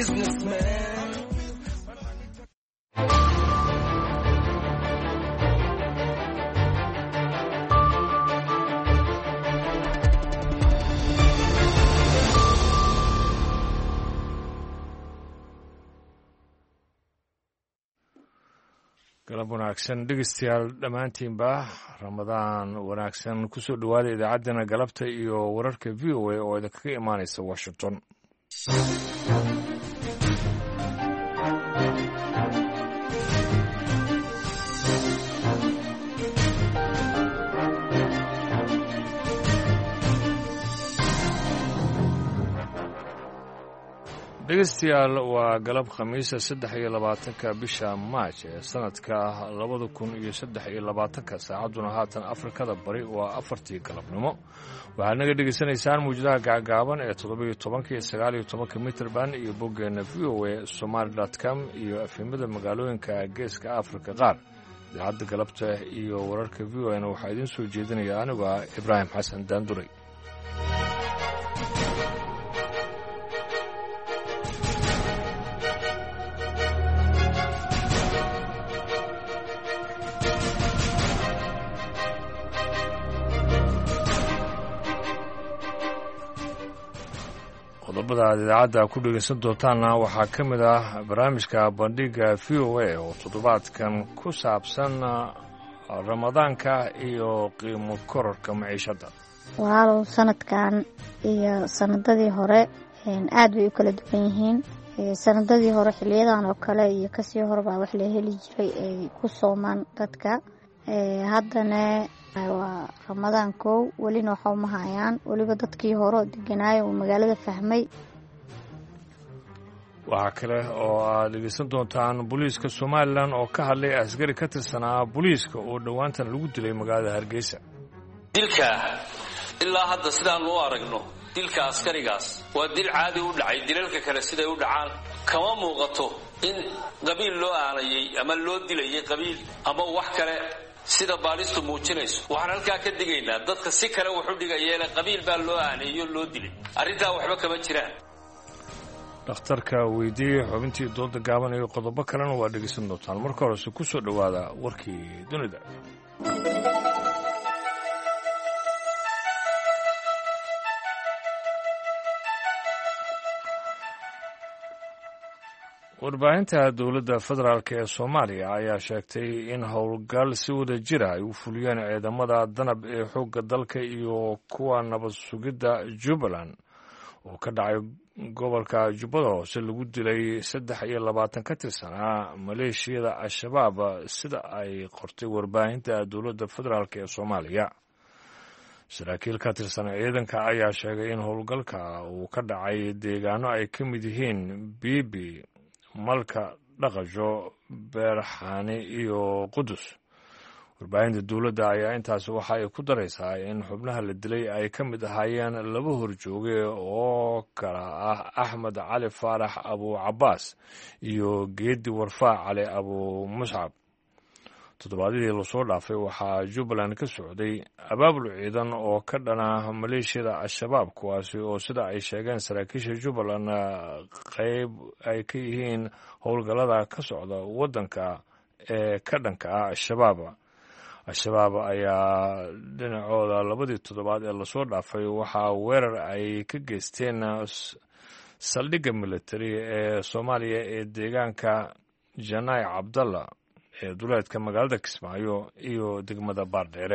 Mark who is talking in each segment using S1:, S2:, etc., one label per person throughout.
S1: businessman.
S2: galab wanaagsan dhegeystayaal dhammaantiinba ramadaan wanaagsan kusoo dhowaada idaacaddana galabta iyo wararka v o a oo idinkaga imaanaysa washington dhegeystayaal waa galab khamiisa 3 bisha maaj ee sanadka 2023 saacadduna haatan afrikada bari waa 4 galabnimo waxaad naga dhegeysanaysaan mawjadaha gacgaaban ee 17 iyo 19 mitrband iyo boggeena v o a somali.com iyo afhimada magaalooyinka geeska afrika qaar idaacadda galabta iyo wararka v o na waxaa idiin soo jeedinaya anigu ah ibraahim xasan daanduray qodobada aad idaacadda ku dhegeysan doontaanna waxaa ka mid ah barnaamijka bandhiga v o a oo toddobaadkan ku saabsan ramadaanka iyo qiimo kororka maciishadda
S3: walaalow sanadkan iyo sanadadii hore aad bay u kala duwan yihiin sanadadii hore xiliyadan oo kale iyo kasii horebaa wax la heli jiray ay ku soomaan dadka haddana waa ramadaan kow welina waxa uma hayaan weliba dadkii hore oo deganaayo uu magaalada fahmay
S2: waxaa kale oo aad dhegeysan doontaan booliiska somalilan oo ka hadlay askari ka tirsanaa booliiska oo dhowaantan lagu dilay magaalada hargeysa
S4: dilka ilaa hadda sidaan loo aragno dilka askarigaas waa dil caadi u dhacay dilalka kale siday u dhacaan kama muuqato in qabiil loo aanayay ama loo dilayay qabiil ama wax kale sida baalistu muujinayso waxaan halkaa ka digaynaa dadka si kale wuxu dhigayeena qabiil baa loo aaneeyo loo dilay arrintaa waxba kama jiraan
S2: dhakhtarka weydiiyey xubintii dooda gaaban iyo qodobo kalena waa dhegeysan doontaan marka horese ku soo dhowaada warkii dunida warbaahinta dowladda federaalk ee soomaaliya ayaa sheegtay in howlgal si wada jira ay u fuliyeen ciidamada danab ee xoogga dalka iyo kuwa nabad sugidda jubbaland oo ka dhacay gobolka jubbada hoose lagu dilay 23 ka tirsanaa maleeshiyada al-shabaab sida ay qortay warbaahinta dowladda federaalk ee soomaaliya saraakiil ka tirsan ciidanka ayaa sheegay in howlgalka uu ka dhacay deegaano ay ka mid yihiin biibi malka dhaqasho beerxaani iyo qudus warbaahinta dowladda ayaa intaas waxa ay ku daraysaa in xubnaha la dilay ay ka mid ahaayeen 2 horjooge oo kala ah axmed cali faarax abu cabaas iyo geedi warfaac cali abu muscab toddobaadyadii lasoo dhaafay waxaa jubbaland ka socday abaabul ciidan oo ka dhana maleeshiyada al-shabaab kuwaasi oo sida ay sheegeen saraakiisha jubbaland qayb ay ka yihiin howlgallada ka socda waddanka ee ka dhanka ah al-shabaab al-shabaab ayaa dhinacooda 2 toddobaad ee lasoo dhaafay waxaa weerar ay ka geysteen saldhigga militari ee soomaaliya ee deegaanka janaay cabdalla ee duleedka magaalada kismaayo iyo degmada baardheere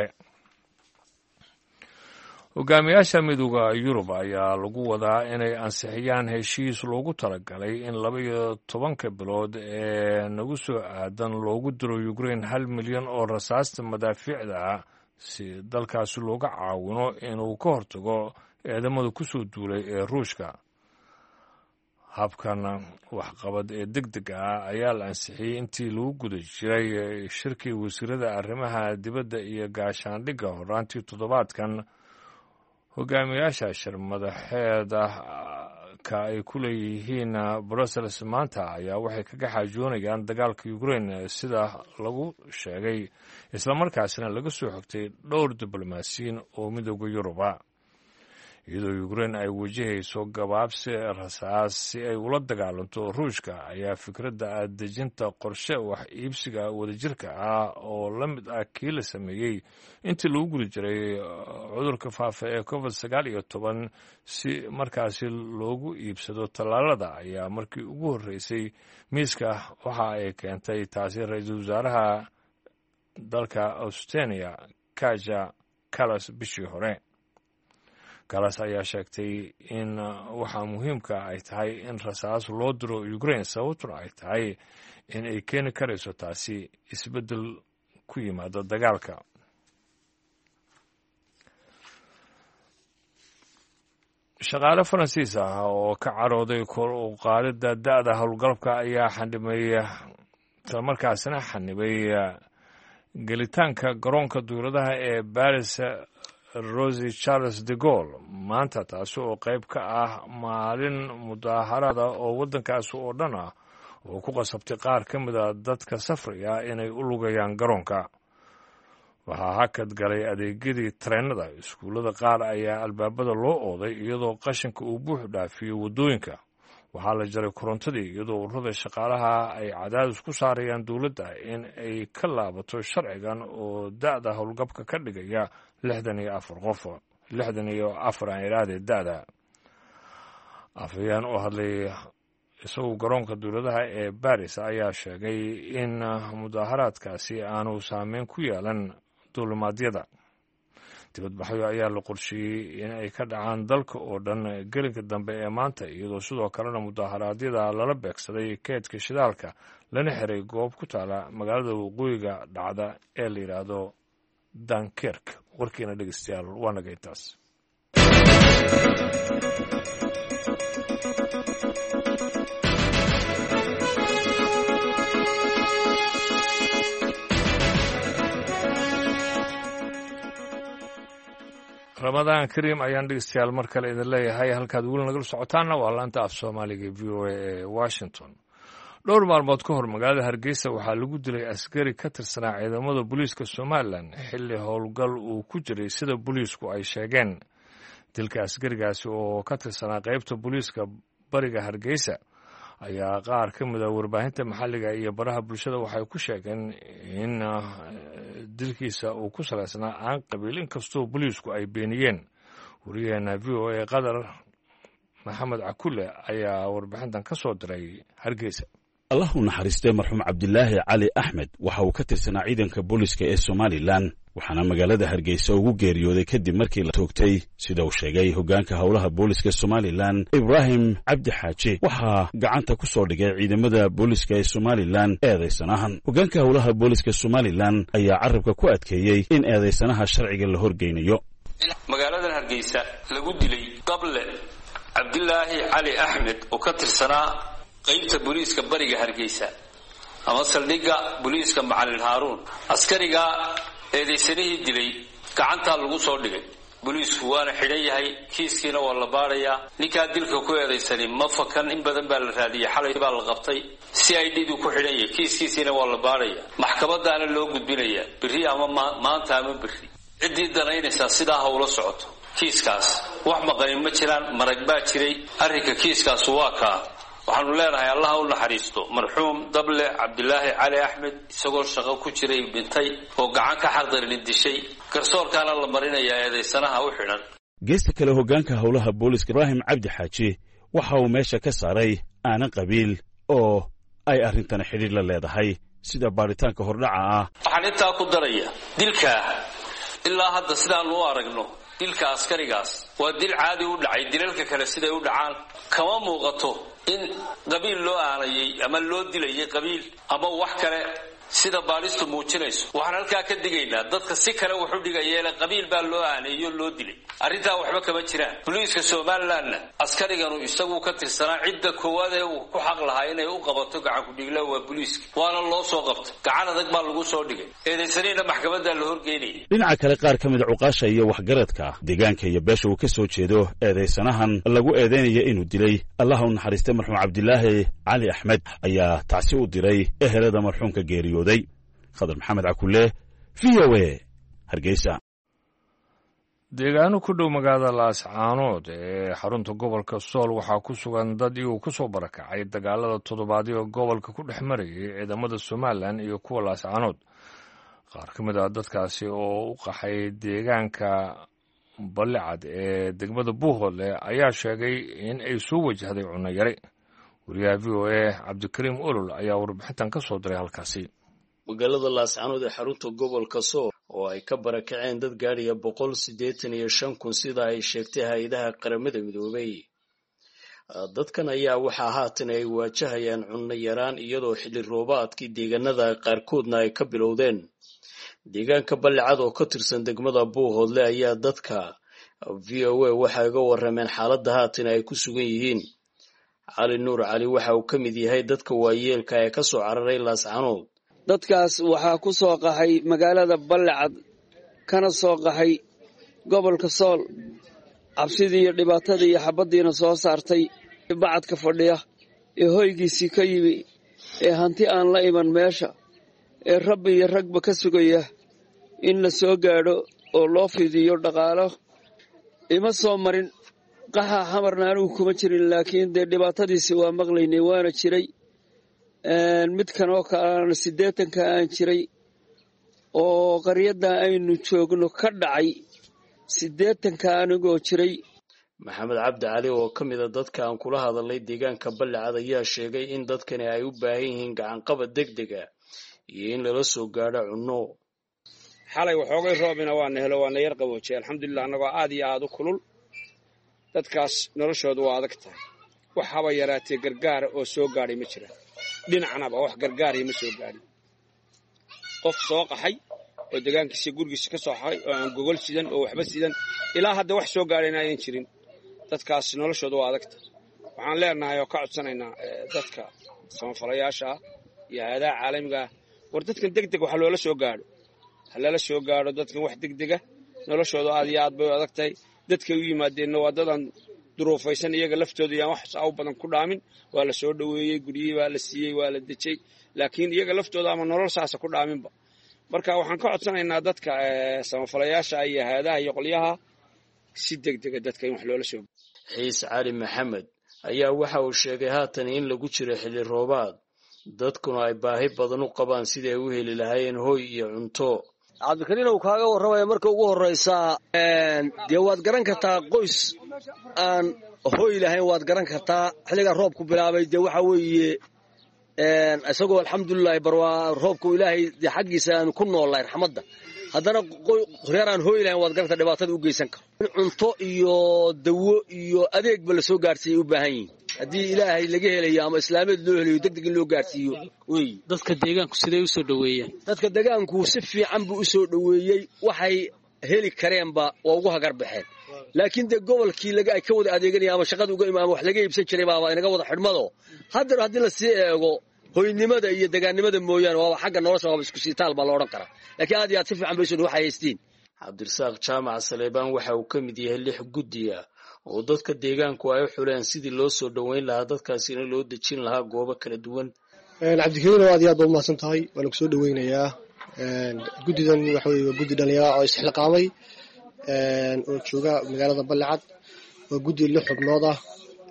S2: hogaamiyaasha midooda yurub ayaa lagu wadaa inay ansixiyaan heshiis loogu talagalay in 12 bilood ee nagu soo aadan loogu diro ukraine 1 milyan oo rasaasta madaafiicda ah si dalkaasi looga caawino inuu ka hortago ciidamada ku soo duulay ee ruushka habkan waxqabad ee degdeg ah ayaa la ansixiyey intii lagu guda jiray shirkii wasiirada arrimaha dibadda iyo gaashaandhigga horaantii toddobaadkan hogaamiyaasha shir madaxeeda ka ay ku leeyihiin brussels maanta ayaa waxay kaga xaajoonayaan dagaalka ukraine sida lagu sheegay islamarkaasina laga soo xogtay dhowr diblomaasiyiin oo midooda yuruba iyadoo Ukraine ay wajahayso gabaabsi rasaas si ay ula dagaalanto Ruushka ayaa fikradda dejinta qorshe wax iibsiga wadajirka ah oo la mid ah kii la sameeyey intii lagu guri jiray cudurka faafa ee COVID-19 si markaasi loogu iibsado tallaalada ayaa markii ugu horreysay miiska waxa ay keentay taasi ra-iisul wasaaraha dalka Estonia Kaja Kallas bishii hore. Kallas ayaa sheegtay in waxa muhiimka ay tahay in rasaas loo diro Ukraine sababtuna ay tahay in ay keeni karayso taasi isbeddel ku yimaada dagaalka. shaqaale Faransiis ah oo ka carooday kor u qaadida da'da howlgalka ayaa markaasina xanibay gelitaanka garoonka duuladaha ee Paris Rosie Charles de Gaulle maanta taasi oo qayb ka ah maalin mudaaharaad oo waddankaasi oo dhan ah oo ku qasabtay qaar ka mid a dadka safraya inay u lugayaan garoonka. waxaa hakad galay adeegyadii tareenada, iskuullada qaar ayaa albaabada loo ooday iyadoo qashinka uu buux dhaafiyey waddooyinka. waxaa la jaray korontadii iyadoo ururada shaqaalaha ay cadaadis ku saarayaan dowladda in ay ka laabato sharcigan oo da'da howlgabka ka dhigaya 64 qof. 64 aan idhaahdee da'da. afhayeen oo hadlay isagu garoonka dowladaha ee Paris ayaa sheegay in mudaaharaadkaasi aanu saameyn ku yeelan duulimaadyada. dibadbaxyo ayaa la qorsheeyey in ay ka dhacaan dalka oo dhan gelinka dambe ee maanta iyadoo sidoo kalena mudaaharaadyada lala beegsaday keedka shidaalka lana xiray goob ku taala magaalada waqooyiga dhacda ee la yidhaahdo Dunkirk. warkiina dhegeystayaal waa naga intaas. ramadaan kariim ayaan dhegeystayaal mar kale idin leeyahay. halkaad weli nagala socotaanna waa laanta af soomaaliga VOA ee Washington. dhowr maalmood ka hor magaalada Hargeysa waxaa lagu dilay askari ka tirsanaa ciidamada booliiska Somalilan xilli howlgal uu ku jiray sida booliisku ay sheegeen. dilka askarigaasi oo ka tirsanaa qaybta booliiska bariga Hargeysa ayaa qaar ka mid ah warbaahinta maxalliga iyo baraha bulshada waxay ku sheegeen in dilkiisa uu ku salaysnaa aan qabiil inkastoo booliisku ay beeniyeen. wariyaheena VOA Qadar Maxamed Cakulle ayaa warbixintan ka soo diray Hargeysa.
S1: allah u naxariistay marxuum Cabdilaahi Cali Axmed waxa uu ka tirsanaa ciidanka booliiska ee Somalilan waxaana magaalada Hargeysa ugu geeriyooday kadib markii la toogtay sida uu sheegay hoggaanka howlaha booliiska Somalilan Ibrahim Cabdi Xaaji waxaa gacanta ku soo dhigay ciidamada booliiska ee Somalilan eedeysanahan. hoggaanka howlaha booliiska Somalilan ayaa carabka ku adkeeyey in eedeysanaha sharciga la horgeynayo.
S4: magaalada Hargeysa lagu dilay qable Cabdilaahi Cali Axmed oo ka tirsanaa qaybta booliiska bariga Hargeysa ama saldhigga booliiska Macallin Haaruun. askariga eedeysanihii dilay gacanta lagu soo dhigay. booliisku waana xidhan yahay, kiiskiina waa la baarayaa. ninkaa dilka ku eedeysanay ma fakan, in badan baa la raadiyay, xalay baa la qabtay. CID-du ku xidhan yahay, kiiskiisiina waa la baarayaa. maxkamadaana loo gudbinayaa berri ama maanta ama berri. ciddii danaynaysaa sidaa ha ula socoto. kiiskaas wax maqanin ma jiraan, marag baa jiray. arrinka kiiskaas waa kaa. waxaanu leenahay allah u naxariisto marxuum dable Cabdilaahi Cali Axmed isagoo shaqo ku jiray dhintay oo gacan ka xaqdarin dishay. garsoorkaana la marinayaa eedeysanaha u xidhan.
S1: geesta kale hoggaanka howlaha booliiska Ibrahim Cabdi Xaaji waxa uu meesha ka saaray aanan qabiil oo ay arrintana xidhiir la leedahay sida baaritaanka hordhaca ah.
S4: waxaan intaa ku daraya dilka ilaa hadda sidaan u aragno dilka askarigaas waa dil caadi u dhacay. dilalka kale siday u dhacaan kama muuqato in qabiil loo aanayay ama loo dilayay qabiil ama wax kale sida baalistu muujinayso. waxaan halkaa ka digaynaa dadka si kale wuxuu dhigayeele qabiil baa loo aaneeyo loo dilay. arrintaa waxba kama jiraan. booliiska Somalilandna askariganu isagu ka tirsanaa cidda koowaad ee uu ku xaq lahaa inay u qabato gacan ku dhigla waa booliiska, waana loo soo qabtay. gacan adag baa lagu soo dhigay. eedeysaniina maxkamadda la horgeynayay.
S1: dhinaca kale qaar ka mid cuqaasha iyo waxgaradka deegaanka iyo beesha uu ka soo jeedo eedeysanahan lagu eedeynaya inuu dilay allah u naxariistay marxuum Cabdilaahi Cali Axmed ayaa tacsi u diray ehelada marxuumka geeriyooday. Qadar Maxamed Cakulle VOA Hargeysa.
S2: deegaano ku dhow magaalada laascaanood ee xarunta gobolka sool waxaa ku sugan dad iyuu ku soo barakacay dagaalada toddobaadyo gobolka ku dhex marayay ciidamada somalilan iyo kuwa laascaanood qaar ka mid ah dadkaasi oo u qaxay deegaanka ballicad ee degmada buuhoodle ayaa sheegay in ay soo wajahday cunno yari wariyaha v o a cabdikariim olol ayaa warbixintan ka soo diray halkaasi
S5: magaalada laascaanood ee xarunta gobolka sool oo ay ka barakaceen dad gaadhaya 185,000 sida ay sheegtay hay-adaha qaramada midoobay dadkan ayaa waxaa haatan ay waajahayaan cunno yaraan iyadoo xilli roobaadkii deegaanada qaarkoodna ay ka bilowdeen deegaanka ballicad oo ka tirsan degmada buuhoodle ayaa dadka v o a waxay uga warrameen xaaladda haatan ay ku sugan yihiin cali nuur cali waxa uu ka mid yahay dadka waayeelka ee ka soo cararay laascaanood
S6: dadkaas waxaa ku soo qaxay magaalada ballicad kana soo qaxay gobolka sool cabsidii iyo dhibaatadii iyo xabaddiina soo saartay bacadka fadhiya ee hoygiisii ka yimi ee hanti aan la iman meesha ee rabbi iyo ragba ka sugaya in la soo gaadho oo loo fidiyo dhaqaalo ima soo marin qaxa xamarna anigu kuma jirin laakiin dee dhibaatadiisi waa maqlaynay waana jiray midkan oo kalena 80 aan jiray oo qaryada aynu joogno ka dhacay 80 anigoo jiray
S5: maxamed cabdi cali oo ka mid ah dadka aan kula hadalay deegaanka ballicad ayaa sheegay in dadkani ay u baahan yihiin gacan qabad degdeg ah iyo in lala soo gaadho cunno
S7: xalay waxoogay roobina waana helo waana yar qaboojiyay alxamdulilah annagoo aad iyo aad u kulul dadkaas noloshoodu waa adag tahay wax haba yaraatee gargaara oo soo gaadhay ma jiraan dhinacnaba wax gargaaraya ma soo gaadhin qof soo qaxay oo deegaankiisa gurigiisa ka soo xaray oo aan gogol sidan oo waxba sidan ilaa hadda wax soo gaadhayna ayaan jirin dadkaas noloshoodu waa adag tahay waxaan leenahay oo ka codsanaynaa dadka samafalayaasha ah iyo hay'adaha caalamiga ah war dadkan degdeg wax loola soo gaadho halala soo gaadho dadkan wax degdega noloshoodu aad iyo aad bay u adag tahay dadkay u yimaadeenna waa dadan duruufaysan iyaga laftooda yaan wax saaw badan ku dhaamin waa la soo dhaweeyey guryihii waa la siiyey waa la dejay laakiin iyaga laftooda ama nolol saasa ku dhaaminba marka waxaan ka codsanaynaa dadka samafalayaasha iyo hay'adaha iyo qolyaha si degdega dadka in wax loola soo
S5: xiis cali maxamed ayaa waxa uu sheegay haatan in lagu jiro xilli roobaad dadkuna ay baahi badan u qabaan sidii ay u heli lahaayeen hoy iyo cunto
S6: cabdikariin uu kaaga warramaya marka ugu horraysa dee waad garan kartaa qoys aan hoy lahayn waad garan kartaa xilligaa roobku bilaabay dee waxa weeye isagoo alxamdulilahi barwaa roobku ilaahay dee xaggiisa aan ku noolahay raxmadda haddana reer aan hoy lahayn waad garan kartaa dhibaatada u geysan karo in cunto iyo dawo iyo adeegba la soo gaadhsiiyay u baahan yihin haddii ilaahay laga helayo ama islaameed loo helayo degdeg in loo gaadhsiiyo wey
S8: dadka deegaanku siday u soo dhaweeyeen
S6: dadka deegaanku si fiican buu u soo dhaweeyey waxay heli kareenba waa ugu hagar baxeen laakiin dee gobolkii ay ka wada adeeganaya ama shaqada uga imaama wax laga iibsan jiray baaba inaga wada xidhmado haddana haddii la sii eego hoynimada iyo degaannimada mooyaane waaba xagga nolosha waaba isku siitaal baa la odhan karaa laakiin aad iyo aad si fiican bay soo waxay haystiin
S5: cabdirasaaq jaamac saleebaan waxa uu ka mid yahay 6 guddi ah oo dadka deegaanku ay u xuleen sidii loo soo dhaweyn lahaa dadkaasina loo dejin lahaa goobo kala duwan
S9: cabdikariin aad iyo aad baad umahadsan tahay waana ku soo dhaweynayaa guddidan waxa weeye waa guddi dhalinyaro oo isxilqaamay oo jooga magaalada ballicad waa guddi 6 xubnood ah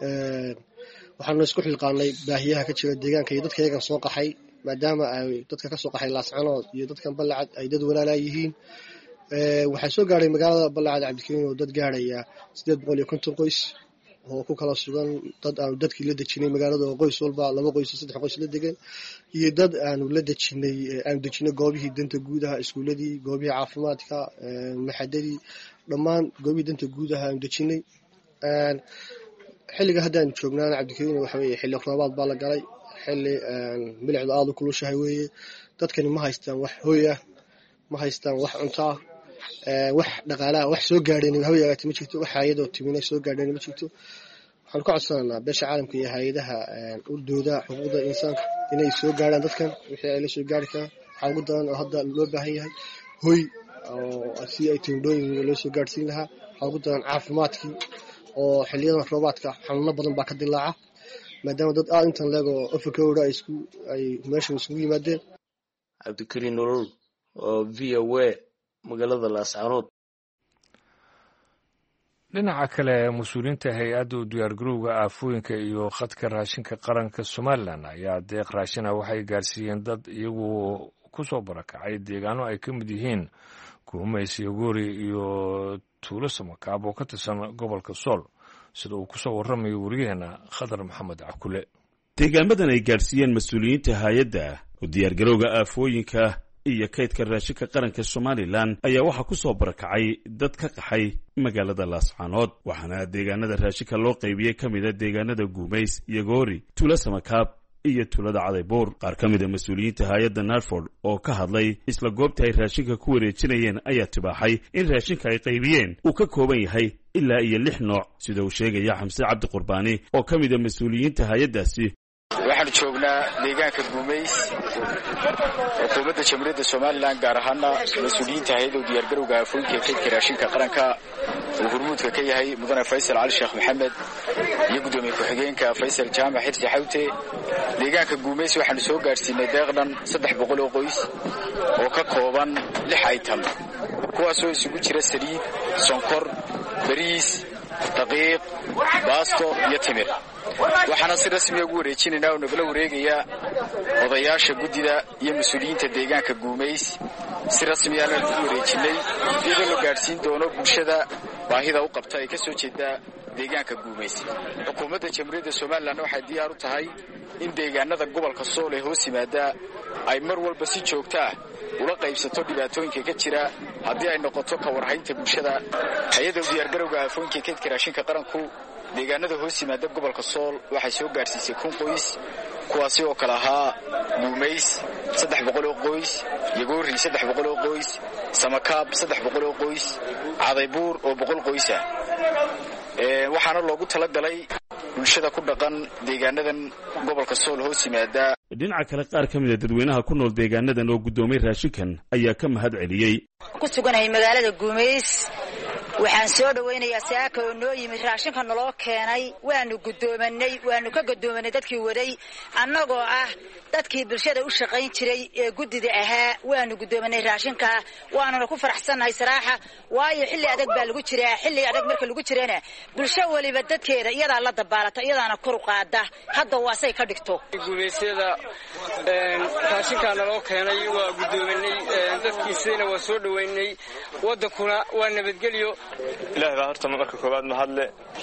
S9: waxaanu isku xilqaanay baahiyaha ka jira deegaanka iyo dadka iyagan soo qaxay maadaama ay dadka ka soo qaxay laascaanood iyo dadkan ballicad ay dad walaalaa yihiin waxaa soo gaadhay magaalada ballicad cabdikariin oo dad gaadhaya 850 qoys oo ku kala sugan dad aanu dadkii la dejinay magaalada oo qoys walba 2 qoys 3 qoys la degan iyo dad aanu dejinay goobihii danta guudaha iskuuladii goobihii caafimaadka maxadadii dhammaan goobihii danta guudaha aanu dejinay xilliga haddaan joognaan cabdikariin waxa weeye xilli roobaad baa la galay xilli milicdu aad u kulushahay weeye dadkani ma haystaan wax hoy ah ma haystaan wax cunto ah wax dhaqaalaha wax soo gaadheen hawyaagati ma jirto wax hay'adoo timina soo gaadheen ma jirto waxaan ka codsanaynaa beesha caalamka iyo hay'adaha u dooda xuquuqda insaanka inay soo gaadhaan dadkan wixii ay la soo gaari karaan waxaa ugu daran oo hadda loo baahan yahay hoy oo si ay tindhooyin loo soo gaadhsiin lahaa waxaa ugu daran caafimaadkii oo xilliyadan roobaadka xanuuno badan baa ka dilaaca maadaama dad aad intan leego afrikooda ay meeshan isugu yimaadeen
S5: cabdikariin nolol oo v o a magaalada laascaanood
S2: dhinaca kale mas-uuliyiinta hay-adda u diyaargarowga aafooyinka iyo khadka raashinka qaranka somalilan ayaa deeq raashina waxay gaarsiiyeen dad iyagu ku soo barakacay deegaano ay ka mid yihiin guumays iyo goori iyo tuulo samakaab oo ka tirsan gobolka sool sida uu ku soo warramayo wariyaheena khadar maxamed cakule
S1: deegaamadan ay gaarsiiyeen mas-uuliyiinta hay-adda u diyaargarowga aafooyinka iyo kaydka raashinka qaranka somalilan ayaa waxaa ku soo barakacay dad ka qaxay magaalada laascaanood waxaana deegaanada raashinka loo qaybiyey ka mida deegaanada guumays iyo goori tuulo samakaab iyo tuulada cadaybuur qaar ka mida mas-uuliyiinta hay-adda narford oo ka hadlay isla goobta ay raashinka ku wareejinayeen ayaa tibaaxay in raashinka ay qaybiyeen uu ka kooban yahay ilaa iyo 6 nooc sida uu sheegaya xamse cabdi qurbaani oo ka mida mas-uuliyiinta hay-addaasi
S10: waxaan joognaa deegaanka guumays xukuumadda jamhuuriyadda somalilan gaar ahaana mas-uuliyiinta hay-adda u diyaargarowga aafooyinka ee kaydka raashinka qaranka uu hurmuudka ka yahay mudane faysal cali sheekh maxamed iyo guddoomiye ku-xigeenka faysal jaamac xirsi xawte deegaanka guumays waxaanu soo gaadhsiinay deeqdhan 300 oo qoys oo ka kooban 6 item kuwaasoo isugu jira saliid sonkor bariis daqiiq baasto iyo timir waxaana si rasmi ugu wareejinaynaa oo nagala wareegayaa odayaasha guddida iyo mas-uuliyiinta deegaanka guumays si rasmi ahna lagu wareejinay iyadoo la gaadhsiin doono bulshada baahida u qabta ee ka soo jeeda deegaanka guumays xukuumadda jamhuuriyadda somalilan waxay diyaar u tahay in deegaanada gobolka sool ee hoos yimaada ay mar walba si joogto ah ula qaybsato dhibaatooyinka ka jira haddii ay noqoto ka warhaynta bulshada hay-adda u diyaargarowga aafooyinka kaydka raashinka qaranku deegaanada hoos yimaada gobolka sool waxay soo gaadhsiisay 1 qoys kuwaasi oo kale ahaa guumays 300 oo qoys yagoori 300 oo qoys samakaab 300 oo qoys cadaybuur oo 100 qoys ah waxaana loogu talagalay bulshada ku dhaqan deegaanadan gobolka sool hoos yimaada
S1: dhinaca kale qaar ka mid ah dadweynaha ku nool deegaanadan oo guddoomay raashinkan ayaa ka mahad celiyey
S11: ku suganahay magaalada guumays waxaan soo dhawaynayaa saaka oo noo yimid raashinka naloo keenay waanu ka gudoomanay dadkii waday annagoo ah dadkii bulshada u shaqayn jiray ee guddida ahaa waanu gudoomanay raashinka waanuna ku faraxsannahay saraaxa waayo xilli adag baa lagu jiraa xilli adag marka lagu jirana bulsho waliba dadkeeda iyadaa la dabaalata iyadaana kor u qaada hadda waasay ka dhigto
S7: guumaysyada raashinka naloo keenay waa gudoomanay dadkiisina waa soo dhawaynay wadankuna waa nabadgelyo
S12: ilaahay baa horta marka koowaad mahadle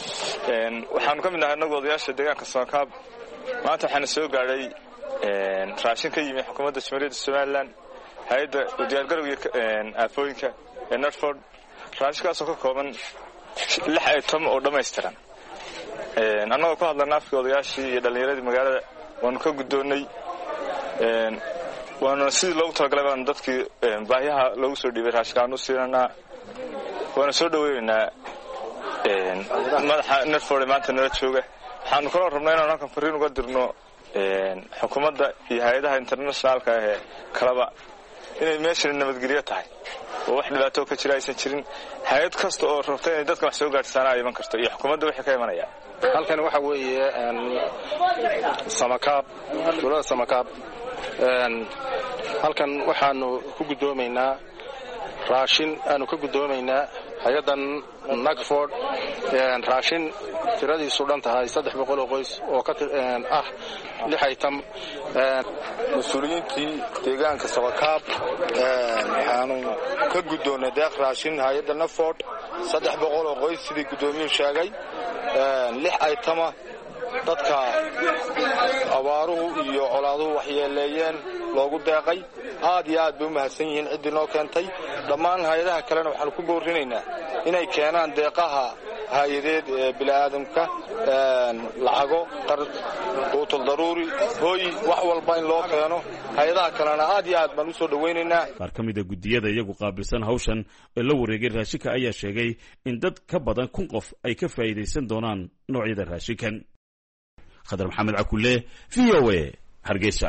S12: waxaanu ka mid nahay annagu odayaasha deegaanka samakaab maanta waxaana soo gaadhay raashin ka yimi xukuumadda jamhuuriyadda somalilan hay-adda u diyaargarowga aafooyinka ee narford raashinkaasoo ka kooban 6 item oo dhammaystiran annagoo ku hadlana afkii odayaashii iyo dhallinyaradii magaalada waanu ka guddoonnay waana sidii loogu talagalay baanu dadkii baahiyaha loogu soo dhiibay raashinkaanu u siinanaa waana soo dhaweynaynaa madaxa narford maanta nala jooga waxaanu kaloo rabnaa inaan halkan fariin uga dirno xukuumadda iyo hay-adaha internationaalka ee kalaba inay meeshani nabadgelyo tahay oo wax dhibaato ka jira aysan jirin hay-ad kasta oo rabta inay dadka wax soo gaadhsaana ay iman karto iyo xukuumadda wixii ka imanaya
S13: halkan waxa weeye samakaab tuulada samakaab halkan waxaanu ku guddoomaynaa raashin aanu ka guddoomaynaa hay-addan narford raashin tiradiisu dhan tahay 300 oo qoys oo ka ah 6 item
S14: mas-uuliyiintii deegaanka samakaab waxaanu ka guddoonnay deeq raashin hay-adda narford 300 oo qoys sidii guddoomiyuhu sheegay 6 itema dadka abaaruhu iyo colaaduhu waxyeeleeyeen loogu deeqay aad iyo aad bay u mahadsan yihiin ciddii noo keentay dhammaan hay-adaha kalena waxaanu ku boorinaynaa inay keenaan deeqaha hay-adeed ee bini'aadamka lacago quutul daruuri hooy wax walba in loo keeno hay-adaha kalena aad iyo aad baan u soo dhawaynaynaa
S1: qaar ka mid a guddiyada iyagu qaabilsan hawshan ee la wareegay raashinka ayaa sheegay in dad ka badan 1 qof ay ka faa'iidaysan doonaan noocyada raashinkan khadar maxamed cakule VOA hargeysa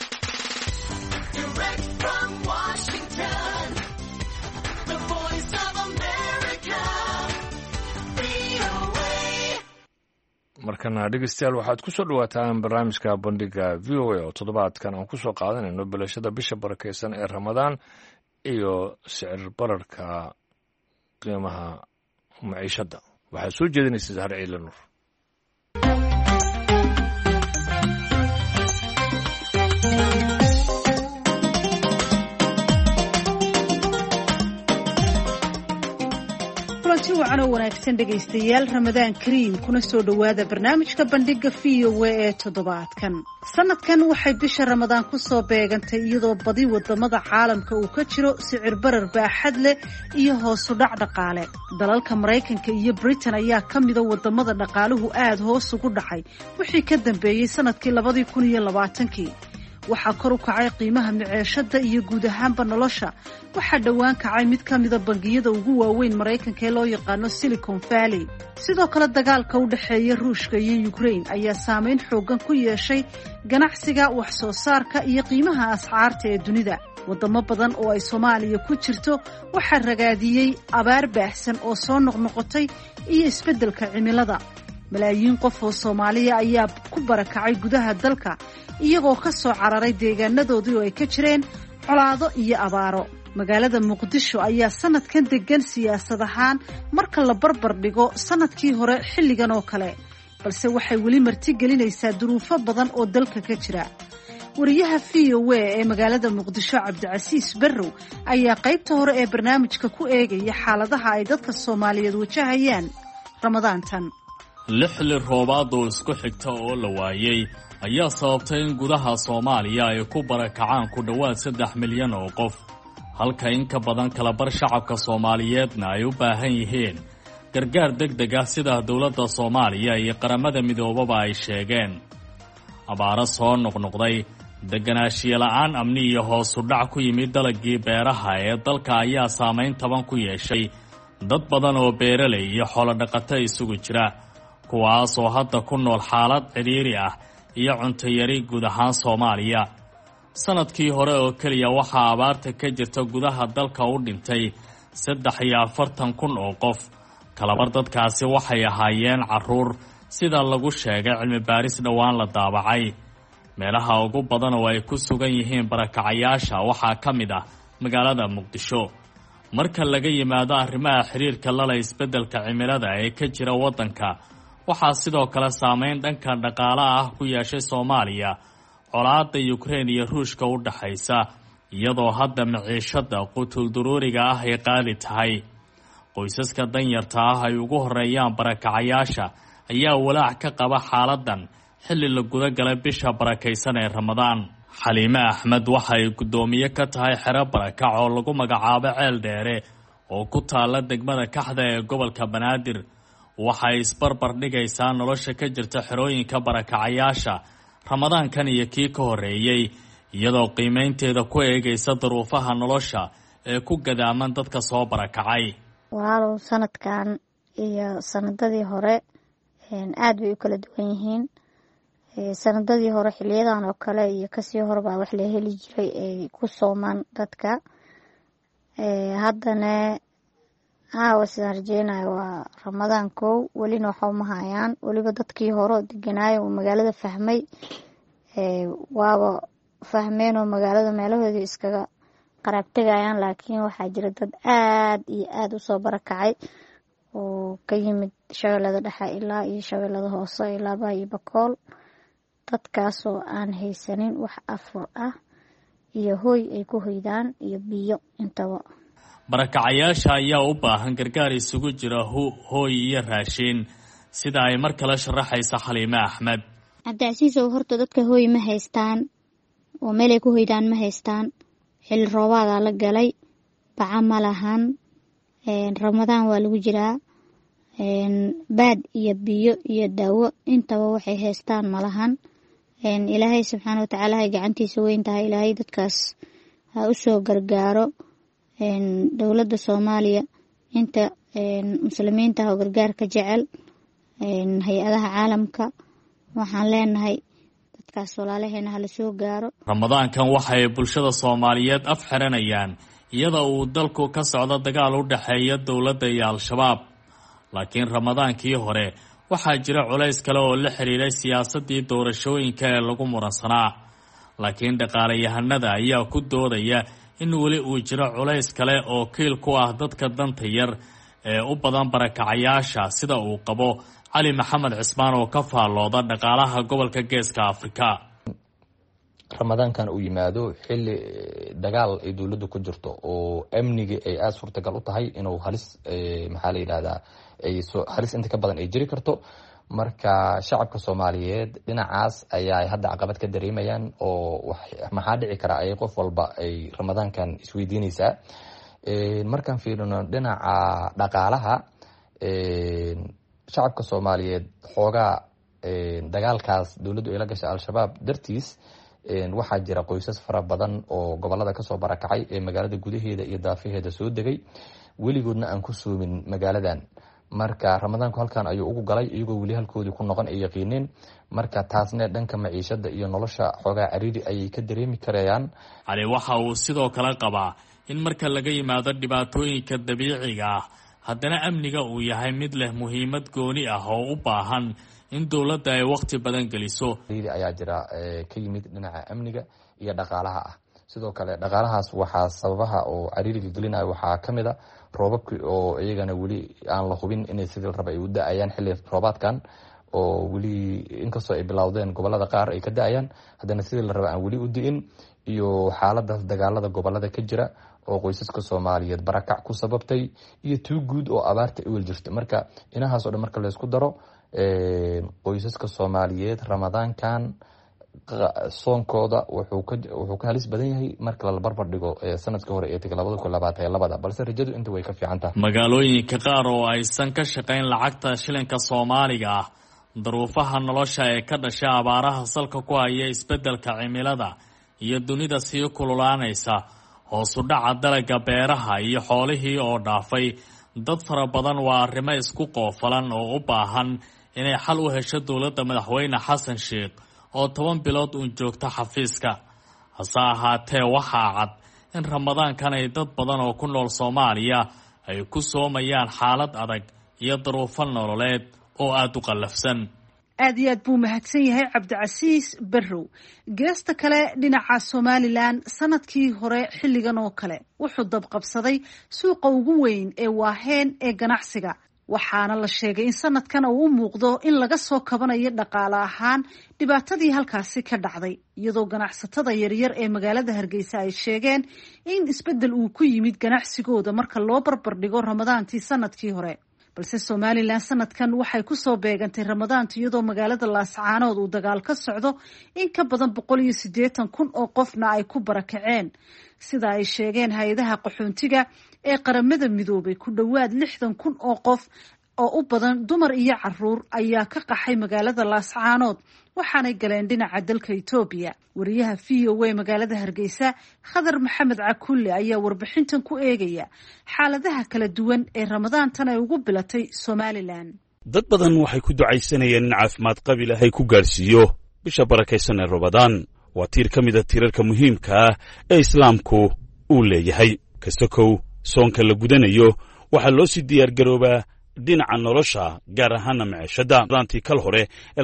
S2: markana dhegeystayaal waxaad ku soo dhawaataan barnaamijka bandhiga v o a oo toddobaadkan aan ku soo qaadanayno bilashada bisha barakeysan ee ramadaan iyo sicir bararka qiimaha maciishadda waxaa soo jeedinaysa Zahra Ciile Nuur.
S15: wacan oo wanaagsan dhegaystayaal Ramadaan Kariim kuna soo dhawaada barnaamijka bandhiga VOA ee toddobaadkan. Sanadkan waxay bisha Ramadaan ku soo beegantay iyadoo badi wadamada caalamka uu ka jiro sicir barar baaxad leh iyo hoos u dhac dhaqaale. Dalalka Mareykanka iyo Britain ayaa ka mid ah wadamada dhaqaaluhu aad hoos ugu dhacay wixii ka dambeeyay sanadkii 2020. waxaa kor u kacay qiimaha maciishada iyo guud ahaanba nolosha. waxaa dhowaan kacay mid ka mid ah bangiyada ugu waaweyn Mareykanka ee loo yaqaano Silicon Valley. sidoo kale dagaalka u dhaxeeya Ruushka iyo Ukraine ayaa saameyn xoogan ku yeeshay ganacsiga, wax soo saarka iyo qiimaha ascaarta ee dunida. wadamo badan oo ay Soomaaliya ku jirto waxaa ragaadiyay abaar baahsan oo soo noqnoqotay iyo isbedelka cimilada. malaayiin qof oo Soomaaliya ayaa ku barakacay gudaha dalka iyagoo ka soo cararay deegaanadoodii oo ay ka jireen colaado iyo abaaro. magaalada Muqdisho ayaa sanadkan degan siyaasad ahaan marka la barbar dhigo sanadkii hore xilligan oo kale, balse waxay weli marti gelinaysaa duruufo badan oo dalka ka jira. wariyaha VOA ee magaalada Muqdisho Cabdicasiis Barrow ayaa qaybta hore ee barnaamijka ku eegaya xaaladaha ay dadka Soomaaliyeed wajahayaan Ramadaantan.
S16: lixli roobaad oo isku xigta oo la waayay ayaa sababtay in gudaha Soomaaliya ay ku barakacaan ku dhawaad 3 milyan oo qof, halka in ka badan kala bar shacabka Soomaaliyeedna ay u baahan yihiin gargaar degdeg ah sida dawladda Soomaaliya iyo qaramada midoobaba ay sheegeen. abaaro soo noqnoqday, deganaanshiyo la'aan amni iyo hoos u dhac ku yimid dalagii beeraha ee dalka ayaa saameyn taban ku yeeshay dad badan oo beeraley iyo xoolo dhaqato isugu jira, kuwaas oo hadda ku nool xaalad cidhiiri ah iyo cunto yari guud ahaan Soomaaliya. sanadkii hore oo kaliya waxaa abaarta ka jirta gudaha dalka u dhintay 43,000 oo qof. kalabar dadkaasi waxay ahaayeen carruur sida lagu sheegay cilmi baaris dhowaan la daabacay. meelaha ugu badan oo ay ku sugan yihiin barakacayaasha waxaa ka mid ah magaalada Muqdisho. marka laga yimaado arrimaha xiriirka lala isbedelka cimilada ee ka jira waddanka, waxaa sidoo kale saameyn dhanka dhaqaalaha ah ku yeeshay Soomaaliya colaadda Ukraine iyo Ruushka u dhaxaysa, iyadoo hadda maciishada qutul duruuriga ah ay qaali tahay. qoysaska danyarta ah ay ugu horeeyaan barakacayaasha ayaa walaac ka qaba xaaladan xilli la guda galay bisha barakaysan ee Ramadaan. Xaliime Axmed waxay gudoomiye ka tahay xero barakac oo lagu magacaabo Ceel Dheere oo ku taala degmada Kaxda ee gobolka Banaadir. waxay isbarbar dhigaysaa nolosha ka jirta xerooyinka barakacayaasha Ramadaankan iyo kii ka horeeyay, iyadoo qiimeynteeda ku eegaysa duruufaha nolosha ee ku gadaaman dadka soo barakacay.
S3: walaalow sanadkan iyo sanadadii hore aad bay u kala duwan yihiin. sanadadii hore xiliyadan oo kale iyo kasii horbaa wax la heli jiray ay ku soomaan dadka. haddana sidaan rajeynayo waa Ramadaan kow, welina waxa uma hayaan. weliba dadkii hore deganaayo oo magaalada fahmay waaba fahmeen oo magaalada meelahoodii iskaga qaraab tegayaan, laakiin waxaa jira dad aad iyo aad usoo barakacay oo ka yimid shabeellada dhexe ilaa iyo shabeellada hoose ilaa Baay iyo Bakool. dadkaasoo aan haysanin wax afur ah iyo hooy ay ku hoydaan iyo biyo intaba.
S16: barakacayaasha ayaa u baahan gargaar isugu jira hooy iyo raashin, sida ay mar kale sharaxaysa Xaliime Axmed.
S3: Cabdicasiisow, horta dadka hooy ma haystaan oo meel ay ku hoydaan ma haystaan. xilli roobaadaa la galay, baca ma lahan. Ramadaan waa lagu jiraa. baad iyo biyo iyo daawo intaba waxay haystaan ma lahan. ilaahay subxaana wa tacaala hay gacantiisa weyn tahay. ilaahay dadkaas ha u soo gargaaro. dowladda Soomaaliya inta muslimiinta oo gargaarka jecel, hay-adaha caalamka, waxaan leenahay dadkaas walaalaheena hala soo gaaro.
S16: Ramadaankan waxay bulshada Soomaaliyeed afxiranayaan iyada uu dalku ka socdo dagaal u dhaxeeya dowladda iyo Al-Shabaab. laakiin Ramadaankii hore waxaa jira culays kale oo la xiriiray siyaasadii doorashooyinka ee lagu muransanaa. laakiin dhaqaalayahanada ayaa ku doodaya in weli uu jiro culays kale oo kiil ku ah dadka danta yar ee u badan barakacayaasha sida uu qabo cali maxamed cismaan oo ka faallooda dhaqaalaha gobolka geeska afrika.
S17: ramadaankan uu yimaado xilli dagaal ay dowladdu ku jirto oo amniga ay aada suurtagal u tahay inuu halis maxaa la yidhahdaa halis inta ka badan ay jiri karto. marka shacabka soomaaliyeed dhinacaas ayaa hadda caqabad ka dareemayaan oo maxaa dhici kara ay qof walba ay ramadaankan isweydiinaysaa. markaan fiirino dhinaca dhaqaalaha shacabka soomaaliyeed xoogaa dagaalkaas dowladdu ay la gashay al-shabaab dartiis waxaa jira qoysas fara badan oo gobolada kasoo barakacay ee magaalada gudaheeda iyo daafaheeda soo degay weligoodna aan ku soomin magaaladan. marka ramadaanku halkan ayuu ugu galay iyagoo weli halkoodii ku noqon ay yaqiineen. marka taasna dhanka maciishada iyo nolosha xoogaa cariiri ayay ka dareemi karayaan.
S16: cali waxa uu sidoo kale qabaa in marka laga yimaado dhibaatooyinka dabiiciga ah haddana amniga uu yahay mid leh muhiimad gooni ah oo u baahan in dowladda ay waqti badan geliso.
S17: ayaa jira ka yimid dhinaca amniga iyo dhaqaalaha ah. sidoo kale dhaqaalahaas waxaa sababaha oo cariiriga gelinaya waxaa ka mid a roobabkii oo iyagana weli aan la hubin inay sidii la raba ay u da-ayaan xilli roobaadkan oo weli inkastoo ay bilowdeen gobolada qaar ay ka da-ayaan haddana sidii la raba aan weli u di-in iyo xaaladaas dagaalada gobolada ka jira oo qoysaska soomaaliyeed barakac ku sababtay iyo tuu guud oo abaarta iwel jirta. marka inahaas oo dhan marka laysku daro qoysaska soomaaliyeed ramadaankan soonkooda wuxuu ka halis badan yahay marka la barbar dhigo sanadkii hore ee tegay 2022 balse rajadu inta way ka fiican tahay.
S16: magaalooyinka qaar oo aysan ka shaqayn lacagta shilinka soomaaliga ah daruufaha nolosha ee ka dhashay abaaraha salka ku haya isbeddelka cimilada iyo dunida sii kululaanaysa hoos u dhaca dalagga beeraha iyo xoolihii oo dhaafay dad fara badan waa arrimo isku qoofalan oo u baahan inay xal u hesho dowladda madaxweyne xasan sheekh oo 10 bilood uun joogta xafiiska. hase ahaatee waxaa cad in ramadaankan ay dad badan oo ku nool soomaaliya ay ku soomayaan xaalad adag iyo daruufo nololeed oo aada u qallafsan.
S15: aad iyo aad buu mahadsan yahay cabdicasiis barrow. geesta kale dhinaca somalilan sanadkii hore xilligan oo kale wuxuu dabqabsaday suuqa ugu weyn ee waaheen ee ganacsiga waxaana la sheegay in sanadkan uu u muuqdo in laga soo kabanayo dhaqaale ahaan dhibaatadii halkaasi ka dhacday iyadoo ganacsatada yaryar ee magaalada hargeysa ay sheegeen in isbeddel uu ku yimid ganacsigooda marka loo barbardhigo ramadaantii sanadkii hore. balse somalilan sanadkan waxay kusoo beegantay ramadaanta iyadoo magaalada laascaanood uu dagaal ka socdo in ka badan 180,000 oo qofna ay ku barakaceen sida ay sheegeen hay-adaha qaxoontiga ee qaramada midoobay. ku dhowaad 60,000 oo qof oo u badan dumar iyo caruur ayaa ka qaxay magaalada laascaanood waxaanay galeen dhinaca dalka Itoobiya. wariyaha VOA magaalada Hargeysa Khadar Maxamed Cakulle ayaa warbixintan ku eegaya xaaladaha kala duwan ee ramadaantan ay ugu bilatay Somaliland.
S1: dad badan waxay ku ducaysanayeen in caafimaad qabi Ilaahay ku gaarsiiyo bisha barakaysan ee Ramadaan. waa tiir ka mid ah tiirarka muhiimka ah ee islaamku uu leeyahay. kasakow soonka la gudanayo waxaa loo sii diyaar garoobaa dhinaca nolosha gaar ahaana maciishada. raantii kal hore ee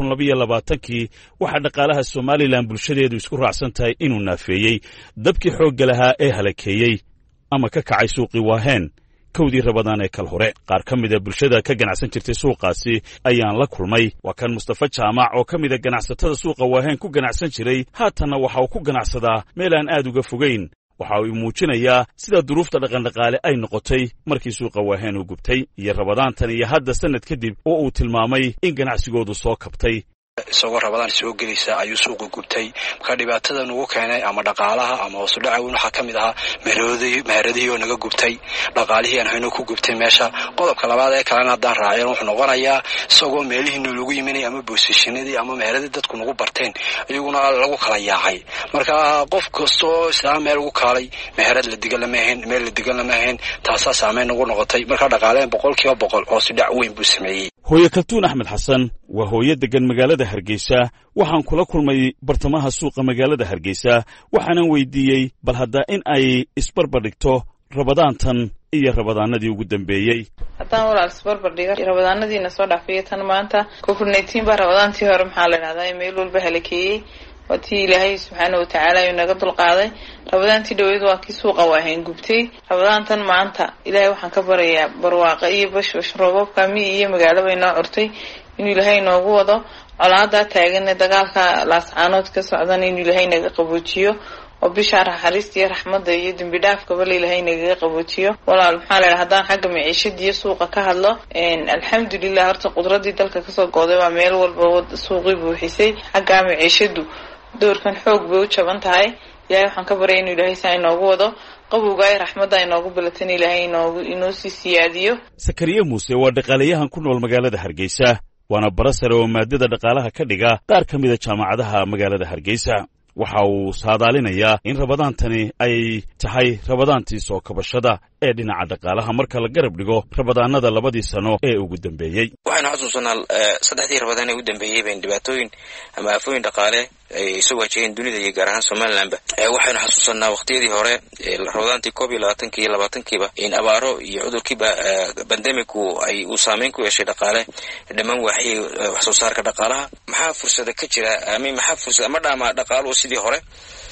S1: 2022 waxaa dhaqaalaha Somaliland bulshadeedu isku raacsan tahay inuu naafeeyey dabkii xoogga lahaa ee halakeeyey ama ka kacay suuqii waaheen kowdii Ramadaan ee kal hore. qaar ka mid a bulshada ka ganacsan jirtay suuqaasi ayaan la kulmay. waa kan Mustafa Jaamac oo ka mid a ganacsatada suuqa waaheen ku ganacsan jiray haatanna waxa uu ku ganacsadaa meel aan aad uga fogeyn. waxa uu muujinayaa sida duruufta dhaqandhaqaale ay noqotay markii suuqa waaheen uu gubtay iyo Ramadaantan iyo hadda sanad kadib oo uu tilmaamay in ganacsigoodu soo kabtay.
S18: isagoo Ramadaan soo gelaysa ayuu suuqa gubtay. marka dhibaatada nagu keenay ama dhaqaalaha ama hoos u dhaca waxa ka mid ah meheradii oo naga gubtay dhaqaalihii aan hayno ku gubtay meesha. qodobka labaad ee kalena hadaan raacin wuxuu noqonayaa isagoo meelihii lagu yiminay ama boosashinadii ama meheradii dadku nagu barteen iyaguna lagu kala yaacay. marka qof kastoo isla meel ugu kaalay meherad la digan lama ahayn meel la digan lama ahayn taasoo saameyn nagu noqotay. marka dhaqaaleen 100% hoos u dhac weyn buu sameeyay.
S1: hooyo Kaltuun Axmed Xasan waa hooyo degan magaalada Hargeysa. waxaan kula kulmay bartamaha suuqa magaalada Hargeysa waxaanan weydiiyey bal hadda in ay isbarbardhigto Ramadaantan iyo Ramadaanadii ugu dambeeyay.
S19: haddaan walaal isbarbardhigo Ramadaanadiina soo dhaafay tan maanta COVID-19 baa Ramadaantii hore maxaa la yiraahdaa meel walba halakeeyay waa tii ilaahay subxaana watacaala ayuu naga dulqaaday. rabadaantii dhaweyd waa kii suuqa waahayn gubtay. rabadaantan maanta ilaahay waxaan ka baryayaa barwaaqo iyo bashbash roobabka miyi iyo magaalaba inoo curtay inuu ilaahay noogu wado. colaadaa taaganee dagaalka laascaanood ka socdana inuu ilaahay naga qaboojiyo oo bisha naxariista iyo raxmadda iyo dembi dhaafkaba ilaahay nagaga qaboojiyo. walaal maxaa leeyahay haddaan xagga maciishada iyo suuqa ka hadlo, alxamdulilah horta qudradii dalka kasoo gooday waa meel walba suuqii buuxisay. xagga maciishadu doorkan xoog bay u jaban tahay. ilaahay waxaan ka baryay inuu ilaahay saa inoogu wado, qabowga ay raxmadda inoogu bilatan ilaahay inoo sii siyaadiyo.
S1: Sakariye Muuse waa dhaqaalayahan ku nool magaalada Hargeysa, waana bara sare oo maadada dhaqaalaha ka dhiga qaar ka mid a jaamacadaha magaalada Hargeysa. waxa uu saadaalinayaa in rabadaantani ay tahay rabadaantii soo kabashada ee dhinaca dhaqaalaha marka la garab dhigo rabadaanada 2 sano ee ugu dambeeyey.
S20: waxaanu xasuusanaa 3 rabadaan ee ugu dambeeyey been dhibaatooyin ama aafooyin dhaqaale ay soo wajaheen dunida iyo gaar ahaan Soomaaliland. waxaanu xasuusanaa waqtiyadii hore rabadaantii 22 iyo 20kiiba in abaaro iyo cudurkiiba pandemic ay u saameyn ku yeeshay dhaqaale dhammaan waxay wax soo saarka dhaqaalaha. maxaa fursada ka jira ama maxaa fursada ama dhaama dhaqaaluhu sidii hore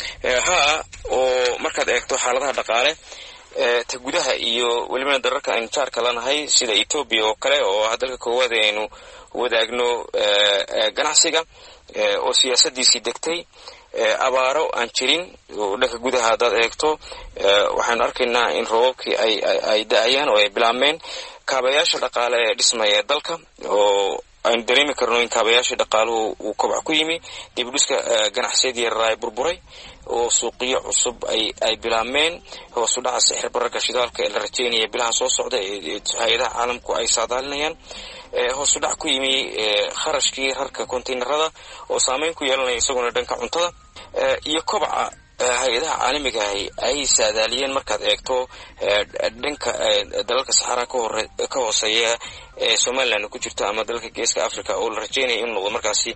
S20: oo markaad eegto xaaladaha dhaqaale ta gudaha iyo weliba dararka aynu jaarka lanahay sida Ethiopia oo kale oo dalka koowaad aynu wadaagno ganacsiga oo siyaasadiisii degtay abaaro aan jirin oo dhanka gudaha dad eegto waxaanu arkaynaa in roobabkii ay daayaan oo ay bilaabmeen kaabayaasha dhaqaale ee dhismaya dalka oo aynu dareemi karno in kaabayaasha dhaqaaluhu uu kobac ku yimi dib u dhiska ganacsiyada yaryar ay burburay oo suuqiyo cusub ay bilaabmeen hoos u dhaca sicir bararka shidaalka ee la rajeynaya bilaha soo socda ee hay'adaha caalamku ay saadaalinayaan hoos u dhac ku yimi kharashkii rarka konteenarada oo saameyn ku yeelanaya isaguna dhanka cuntada iyo kobaca hay'adaha caalamiga ay saadaaliyeen markaad eegto dhanka dalalka saxara ka hooseeya ee Soomaaliland ku jirto ama dalalka Geeska Afrika oo la rajeynayo in noqdo markaasi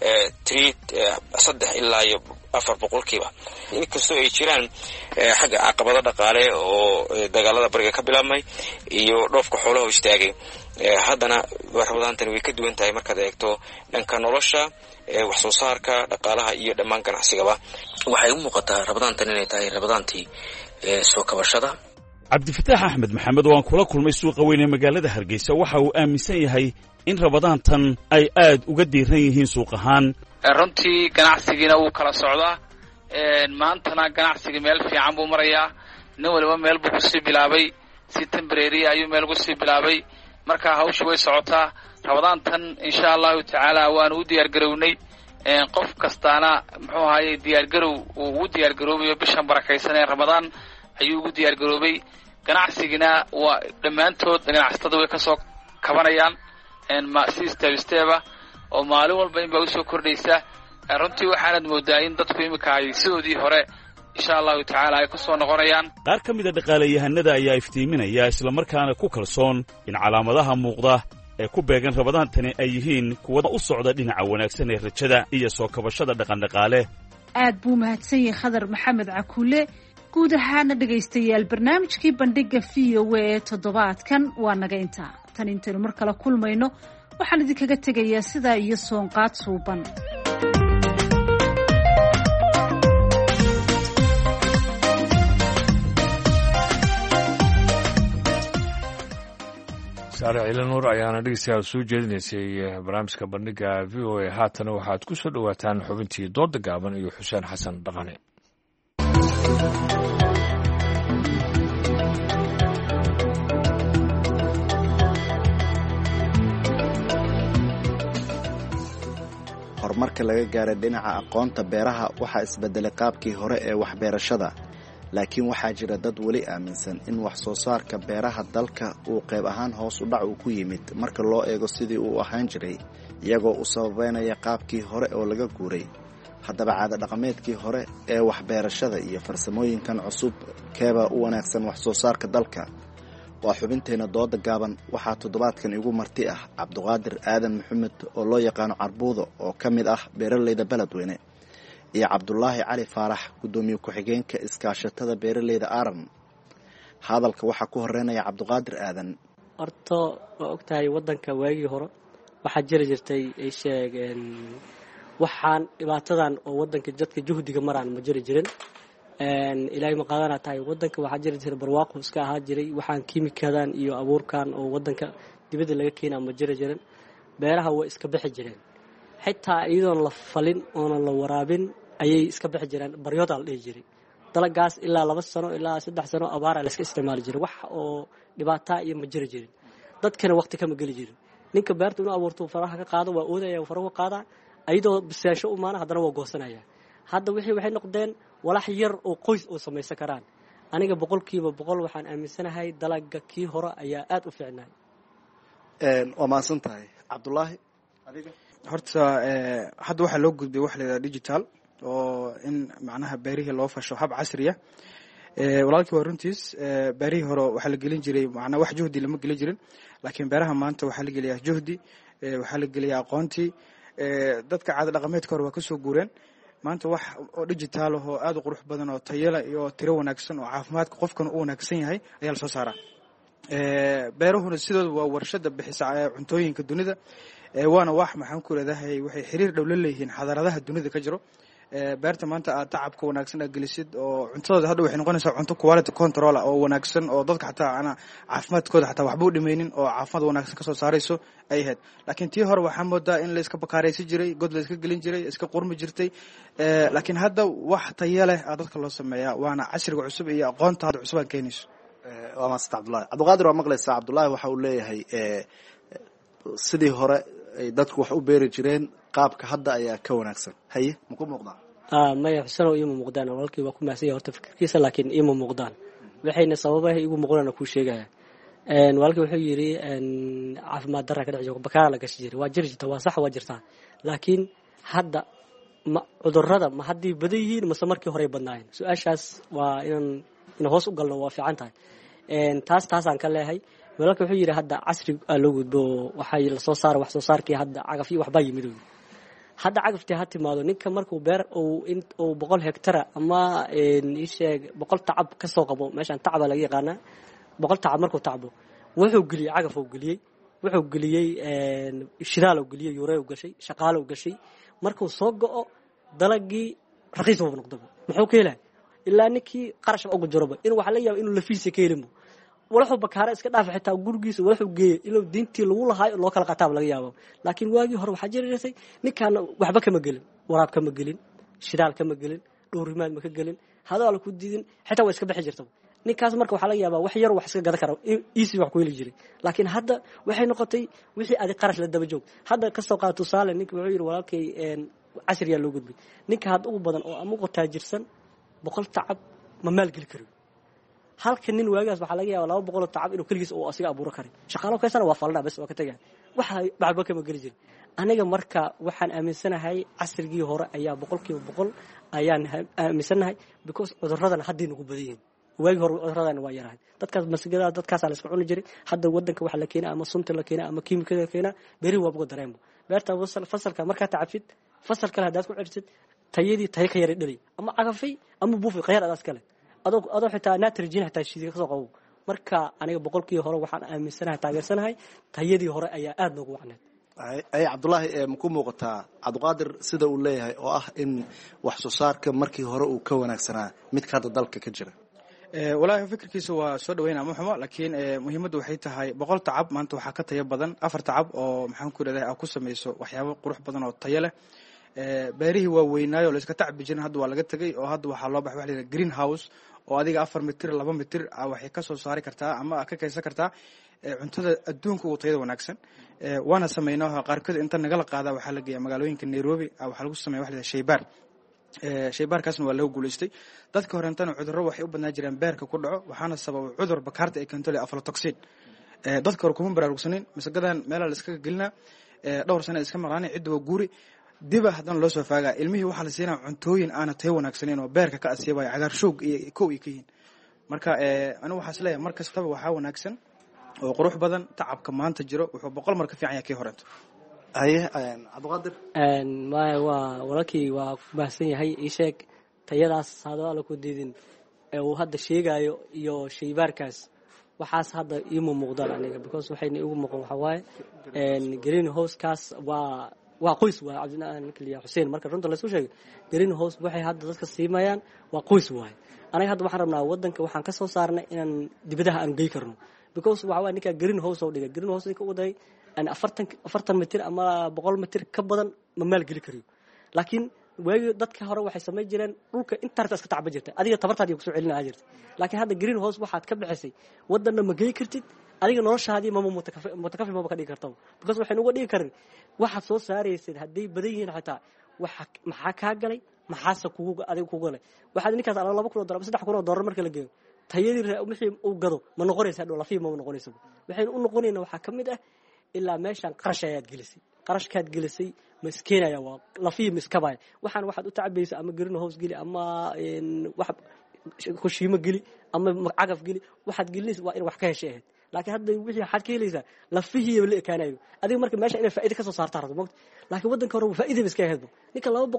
S20: 3 ilaa 4%. inkastoo ay jiraan xagga caqabado dhaqaale oo dagaalada bariga ka bilaabmay iyo dhoofka xoolaha istaagay, haddana rabadaantani way ka duwan tahay markaad eegto dhanka nolosha wax soo saarka dhaqaalaha iyo dhammaan ganacsigaba. waxay u muuqataa rabadaantan inay tahay rabadaantii soo kabashada.
S1: Cabdifataax Axmed Maxamed oo aan kula kulmay suuqa weyn ee magaalada Hargeysa waxa uu aaminsan yahay in rabadaantan ay aad uga diiran yihiin suuq ahaan.
S21: runtii ganacsigiina wuu kala socdaa, maantana ganacsiga meel fiican buu marayaa. nin waliba meel buu kusii bilaabay, si temporary ayuu meel kusii bilaabay. marka hawshu way socotaa. rabadaantan insha allahu tacaala waanu u diyaargarownay. qof kastaana muxuu ahaayey diyaargarow uu u diyaargaroobayo bishan barakaysan ee ramadaan ayuu ugu diyaargaroobay. ganacsigina waa dhammaantood ganacsatada way kasoo kabanayaan si step oo maalin walba in baa usoo kordhaysa. runtii waxaanad moodaa in dadku imika ay sidoodii hore insha allahu tacaala ay kusoo noqonayaan.
S1: qaar ka mid a dhaqaalayahanada ayaa iftiiminaya islamarkaana ku kalsoon in calaamadaha muuqda ee ku beegan rabadaantani ay yihiin kuwa u socda dhinaca wanaagsan ee rajada iyo soo kabashada dhaqandhaqaale.
S15: aad buu mahadsan yahay Khadar Maxamed Cakuule. guud ahaana dhegaystayaal barnaamijkii bandhiga VOA ee toddobaadkan waa naga intaa. tan intaynu mar kale kulmayno waxaan idinkaga tegayaa sidaa iyo soonqaad suuban.
S2: saare ciile nuur ayaana dhegeystayaal soo jeedinaysay barnaamijka bandhiga VOA. haatana waxaad ku soo dhowaataan xubintii dooda gaaban iyo xuseen xasan dhaqane.
S22: horumarka laga gaaray dhinaca aqoonta beeraha waxaa isbedelay qaabkii hore ee waxbeerashada, laakiin waxaa jira dad weli aaminsan in wax soo saarka beeraha dalka uu qayb ahaan hoos u dhac uu ku yimid marka loo eego sidii uu ahaan jiray, iyagoo u sababeynaya qaabkii hore oo laga guuray. haddaba caado dhaqameedkii hore ee waxbeerashada iyo farsamooyinkan cusub keeba u wanaagsan wax soo saarka dalka? waa xubinteena dooda gaaban. waxaa toddobaadkan igu marti ah Cabdiqaadir Aadan Maxamed oo loo yaqaano Carbuudo oo ka mid ah beeralayda Beledweyne, iyo Cabdulaahi Cali Faarax, gudoomiye ku-xigeenka iskaashatada beeralayda Aaran. hadalka waxaa ku horeynaya Cabdiqaadir Aadan.
S23: horta waa ogtahay wadanka waagii hore waxaa jiri jirtay ay sheegeen
S4: waxaan dhibaatadan oo wadanka dadka juhdiga maraan ma jiri jirin ilaahay ma qaadana tahay wadanka waxaa jiri jiray barwaaqo iska ahaa jiray waxaan kiimikadan iyo abuurkan oo wadanka dibadda laga keenaa ma jiri jirin beeraha way iska bixi jireen xitaa iyadoon la falin oonan la waraabin ayay iska bixi jireen baryoodaa la dhihi jiray dalagaas ilaa 2 sano ilaa 3 sano abaara la iska isticmaali jiray wax oo dhibaato iyo ma jiri jirin dadkana waqti kama geli jirin ninka beerta inuu abuurto faraha ka qaado waa oodaya faraha ka qaada ayadoo bisaasho u maana haddana waa goosanaya hadda waxay noqdeen walax yar oo qoys oo samaysan karaan aniga 100% waxaan aaminsanahay dalaga kii hore ayaa aad u fiicnaa
S22: waa maasan tahay Cabdullaahi adiga
S8: horta hadda waxa loo gudbay wax la digital oo in macnaha beerihii loo fasho hab casri ah walaalkii waa runtiis beerihii hore waxa la gelin jiray macnaha wax juhdi lama gelin jirin laakiin beeraha maanta waxa la geliyaa juhdi waxa la geliyaa aqoonti dadka caado dhaqameedka hore waa ka soo guureen maanta wax oo digital ah oo aad u qurux badan oo tayo leh iyo tiro wanaagsan oo caafimaadka qofkan uu wanaagsan yahay ayaa la soo saaraa beeruhuna sidoo waa warshada bixisa cuntooyinka dunida waana wax maxaan ku leedahay waxay xiriir dhow la leeyihiin xadaradaha dunida ka jiro beerta maanta aad tacabka wanaagsan aad gelisid oo cuntadooda hadda waxay noqonaysaa cunto quality control oo wanaagsan oo dadka xataa ana caafimaadkooda xataa waxba u dhimaynin oo caafimaad wanaagsan ka soo saarayso ay ahayd laakiin tii hore waxaa moodaa in la iska bakaaraysi jiray god la iska gelin jiray iska qurmi jirtay laakiin hadda wax tayo leh dadka loo sameeyaa waana casriga cusub iyo aqoonta hadda cusub aan keenayso
S22: waa maasanta Cabdullaahi Cabdiqaadir waa maqlaysaa Cabdullaahi waxa uu leeyahay sidii hore ay dadku wax u beeri jireen qaabka hadda ayaa ka wanaagsan haye ma ku muuqdaan
S4: maya xusano iyo muuqdaan walaalkii waa ku maasay horta fikirkiisa laakiin iyo muuqdaan waxayna sababaha igu muuqdaan ku sheegaya walaalkii wuxuu yiri caafimaad darra ka dhaco bakaara la gashi jiray waa jirta waa sax waa jirta laakiin hadda cudurrada ma haddii badan yihiin ma markii hore badnaayeen su'aashaas waa in hoos u galno waa fiican tahay taas aan ka leeyahay walaalkii wuxuu yiri hadda casri loo gudbo waxay la soo saar wax soo saarkii hadda cagaf iyo waxba yimid hadda cagaftii ha timaado ninka markuu beer oo 100 hektar ama isheeg 100 tacab ka soo qabo meeshan tacab laga yaqaana 100 tacab markuu tacbo wuxuu galiyay cagaf uu galiyay wuxuu galiyay shidaal uu galiyay yurey uu gashay shaqaale uu gashay markuu soo go'o dalagii raqiis uu noqdo muxuu keenay ilaa ninkii qarash ugu jiraba in wax la yaabo inuu lafiisa ka helimo wuxuu bakaara iska dhaaf xitaa gurigiisa wuxuu geeyay inuu diintii lagu lahaay loo kala qataab laga yaabo laakiin waagii hore waxa jiray ninkan waxba kama gelin waraab kama gelin shidaal kama gelin dhowrimaad ma ka gelin hadaal ku diidin xitaa way iska bixi jirtay ninkaas marka waxa laga yaabaa wax yar wax iska gada karo easy wax ku heli jiray laakiin hadda waxay noqotay wixii aad qarash la daba joog hadda ka soo qaato saale ninka wuxuu yiri walaalkay casriya loo gudbay ninka had ugu badan oo ama taajirsan 100 tacab ma maal gali karo halka nin waagaas waxa laga yaabaa 200 tacab inuu kaligiis oo asiga abuuro karo shaqaalo kaysana waa falnaa bas waa ka tagay waxa bacba kama gali jiray aniga marka waxaan aaminsanahay casrigii hore ayaa 100% ayaan aaminsanahay because cudurradan hadii nagu badiyeen waagi hore cudurradan waa yarahay dadkaas masgada dadkaas la isku cuni jiray hadda wadanka waxa la keenay ama sunta la keenay ama kiimikada la keenay beeri waa buga dareemo beerta fasalka marka tacabsid fasalka hadaad ku cirsid tayadii tay ka yar dhalay ama cagafay ama buufi qeyr adaas kale adoo xitaa nitrogen xitaa shiidiga soo qabo marka aniga 100% hore waxaan aaminsanahay taageersanahay tayadii hore ayaa aad noogu wacneed
S22: ay Cabdullaahi ma ku muuqataa Cabdiqaadir sida uu leeyahay oo ah in wax soo saarka markii hore uu ka wanaagsanaa mid ka hadda dalka ka jira
S8: walaahi fikirkiisa waa soo dhaweynaa ma xumo laakiin muhiimaddu waxay tahay 100 tacab maanta waxa ka tayo badan 4 tacab oo maxaan ku leeyahay ku sameeyso waxyaabo qurux badan oo tayo leh beerihii waa weynaayo la iska tacbi jirin hadda waa laga tagay oo hadda waxa loo baxay wax la green house oo adiga 4 mitir 2 mitir waxay ka soo saari kartaa ama ka kaysan kartaa cuntada adduunka ugu tayada wanaagsan waana sameeynaa qaarkood inta naga la qaada waxa la geeyaa magaalooyinka Nairobi waxa lagu sameeyaa wax la shaybaar shaybaarkaasna waa lagu guuleystay dadka horentana cudurro waxay u badnaa jireen beerka ku dhaco waxaana sabab cudur bakaarta ay keento aflatoxin dadka hore kuma baraarugsanin masagadan meel la iska gelina dhowr sano iska maqlaan cid waa guuri diba hadan loo soo faagaa ilmihii waxa la siinaa cuntooyin aan tayo wanaagsaneyn oo beerka ka asiibay cagaar shoog iyo koow ka yihiin marka anigu waxa isleeyahay mar kastaba waxa wanaagsan oo qurux badan tacabka maanta jiro wuxuu 100 mar ka fiican yahay kii horento
S22: haye Cabdiqaadir
S4: waa walaalkii waa baahsan yahay ii sheeg tayadaas hadoo la ku diidin uu hadda sheegayo iyo shaybaarkaas waxaas hadda iima muuqdaan aniga because waxayna igu muuqan waxa waaye green house kaas waa waa qoys waa cabdinaankaliya xuseen marka runta la soo sheegay green house waxay hadda dadka siimayaan waa qoys waay anaga hadda waxaan rabnaa wadanka waxaan ka soo saarnay inaan dibadaha aan geey karno because waxa waa ninka green house oo dhigay green house ka waday aan 40 mitir ama 100 mitir ka badan ma maal geli kariyo laakiin waagi dadka hore waxay sameey jireen dhulka intaarta iska tacba jirtay adiga tabartaadii ku soo celinaa jirtay laakiin hadda green house waxaad ka bixisay wadanna ma geey kartid adiga noloshaadii ma mutakafi ma ka dhigi kartaa because waxay uga dhigi karin waxaad soo saaraysid haddii badan yihiin xitaa waxa maxaa kaa galay maxaase kugu adiga kugu galay waxaad ninkaas $2,000 $3,000 marka la geeyo tayadii wixii uu gado ma noqonaysaa dhul lafiif ma noqonaysaa waxay u noqonaynaa waxa kamid ah ilaa meeshan qarash ayaad gelisay qarashkaad gelisay maskeenaya waa lafiif miskabay waxaan waxaad u tacabaysaa ama green house geli ama wax kushiimo geli ama cagaf geli waxaad gelinaysaa waa in wax ka heshay laakiin hadda wixii xad ka helaysa lafihii la ekaanayo adiga marka meesha inay faa'iido ka soo saartaa rabto moogta laakiin wadanka hore faa'iido iska heedba ninka $200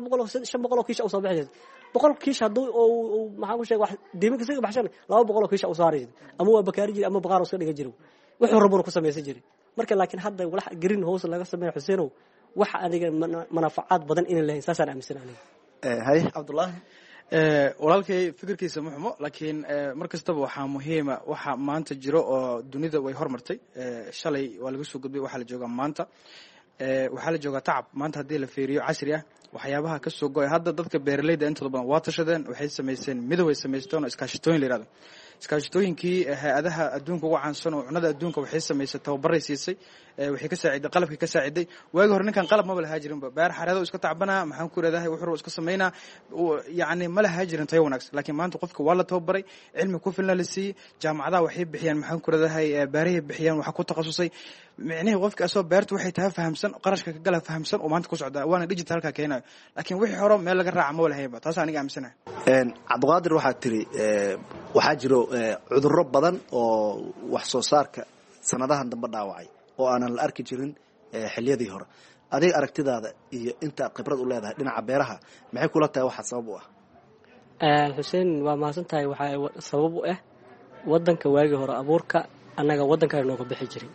S4: $500 kiish oo soo baxay 100 kiish haduu oo maxaa ku sheegay wax deeminka isaga baxshan $200 kiish oo saaray ama waa bakaari jiri ama baqaar oo iska dhiga jiro wuxuu rabona ku sameeyay jiri marka laakiin hadda walax green house laga sameeyo Xuseenow wax adiga manafacaad badan in la heysaan aaminsanahay
S22: hay Cabdullaahi
S8: walaalkay fikirkiisa ma xumo laakiin markastaba waxaa muhiima waxa maanta jiro oo dunida way hormartay shalay waa laga soo gudbay waxa la joogaa maanta waxa la joogaa tacab maanta hadii la fiiriyo casri ah waxyaabaha ka soo go'ay hadda dadka beeraleyda intooda badan waa tashadeen waxay sameeyeen midoway sameysteen iskaashatooyin leeyahay iskaashatooyinkii hay'adaha adduunka ugu caansan oo cunada adduunka waxay sameysay tababaray siisay waxay ka saaciday qalabkii ka saaciday waagi hore ninkan qalab ma laha jirin beer xareedo iska tacbana maxaan ku leedahay wuxuu iska sameeyna yaani ma laha jirin tayo wanaagsan laakiin maanta qofka waa la tababaray cilmi ku filan la siiyay jaamacadaha waxay bixiyaan maxaan ku leedahay beerahay bixiyaan waxa ku takhasusay micnaheedu qofka asoo beerta waxay tahay fahamsan qarashka ka gala fahamsan oo maanta ku socda waana digitalka keenayo laakiin wixii hore meel laga raaco ma lahayn taas aniga aaminsanahay
S22: Cabdiqaadir waxa tiri waxa jiro cudurro badan oo wax soo saarka sanadahan dambe dhaawacay oo aanan la arki jirin xilliyadii hore adiga aragtidaada iyo inta khibrad u leedahay dhinaca beeraha maxay kula tahay waxa sabab u ah
S4: Xuseen waa maasantahay waxa sabab u ah wadanka waagi hore abuurka anaga wadanka nooga bixi jiray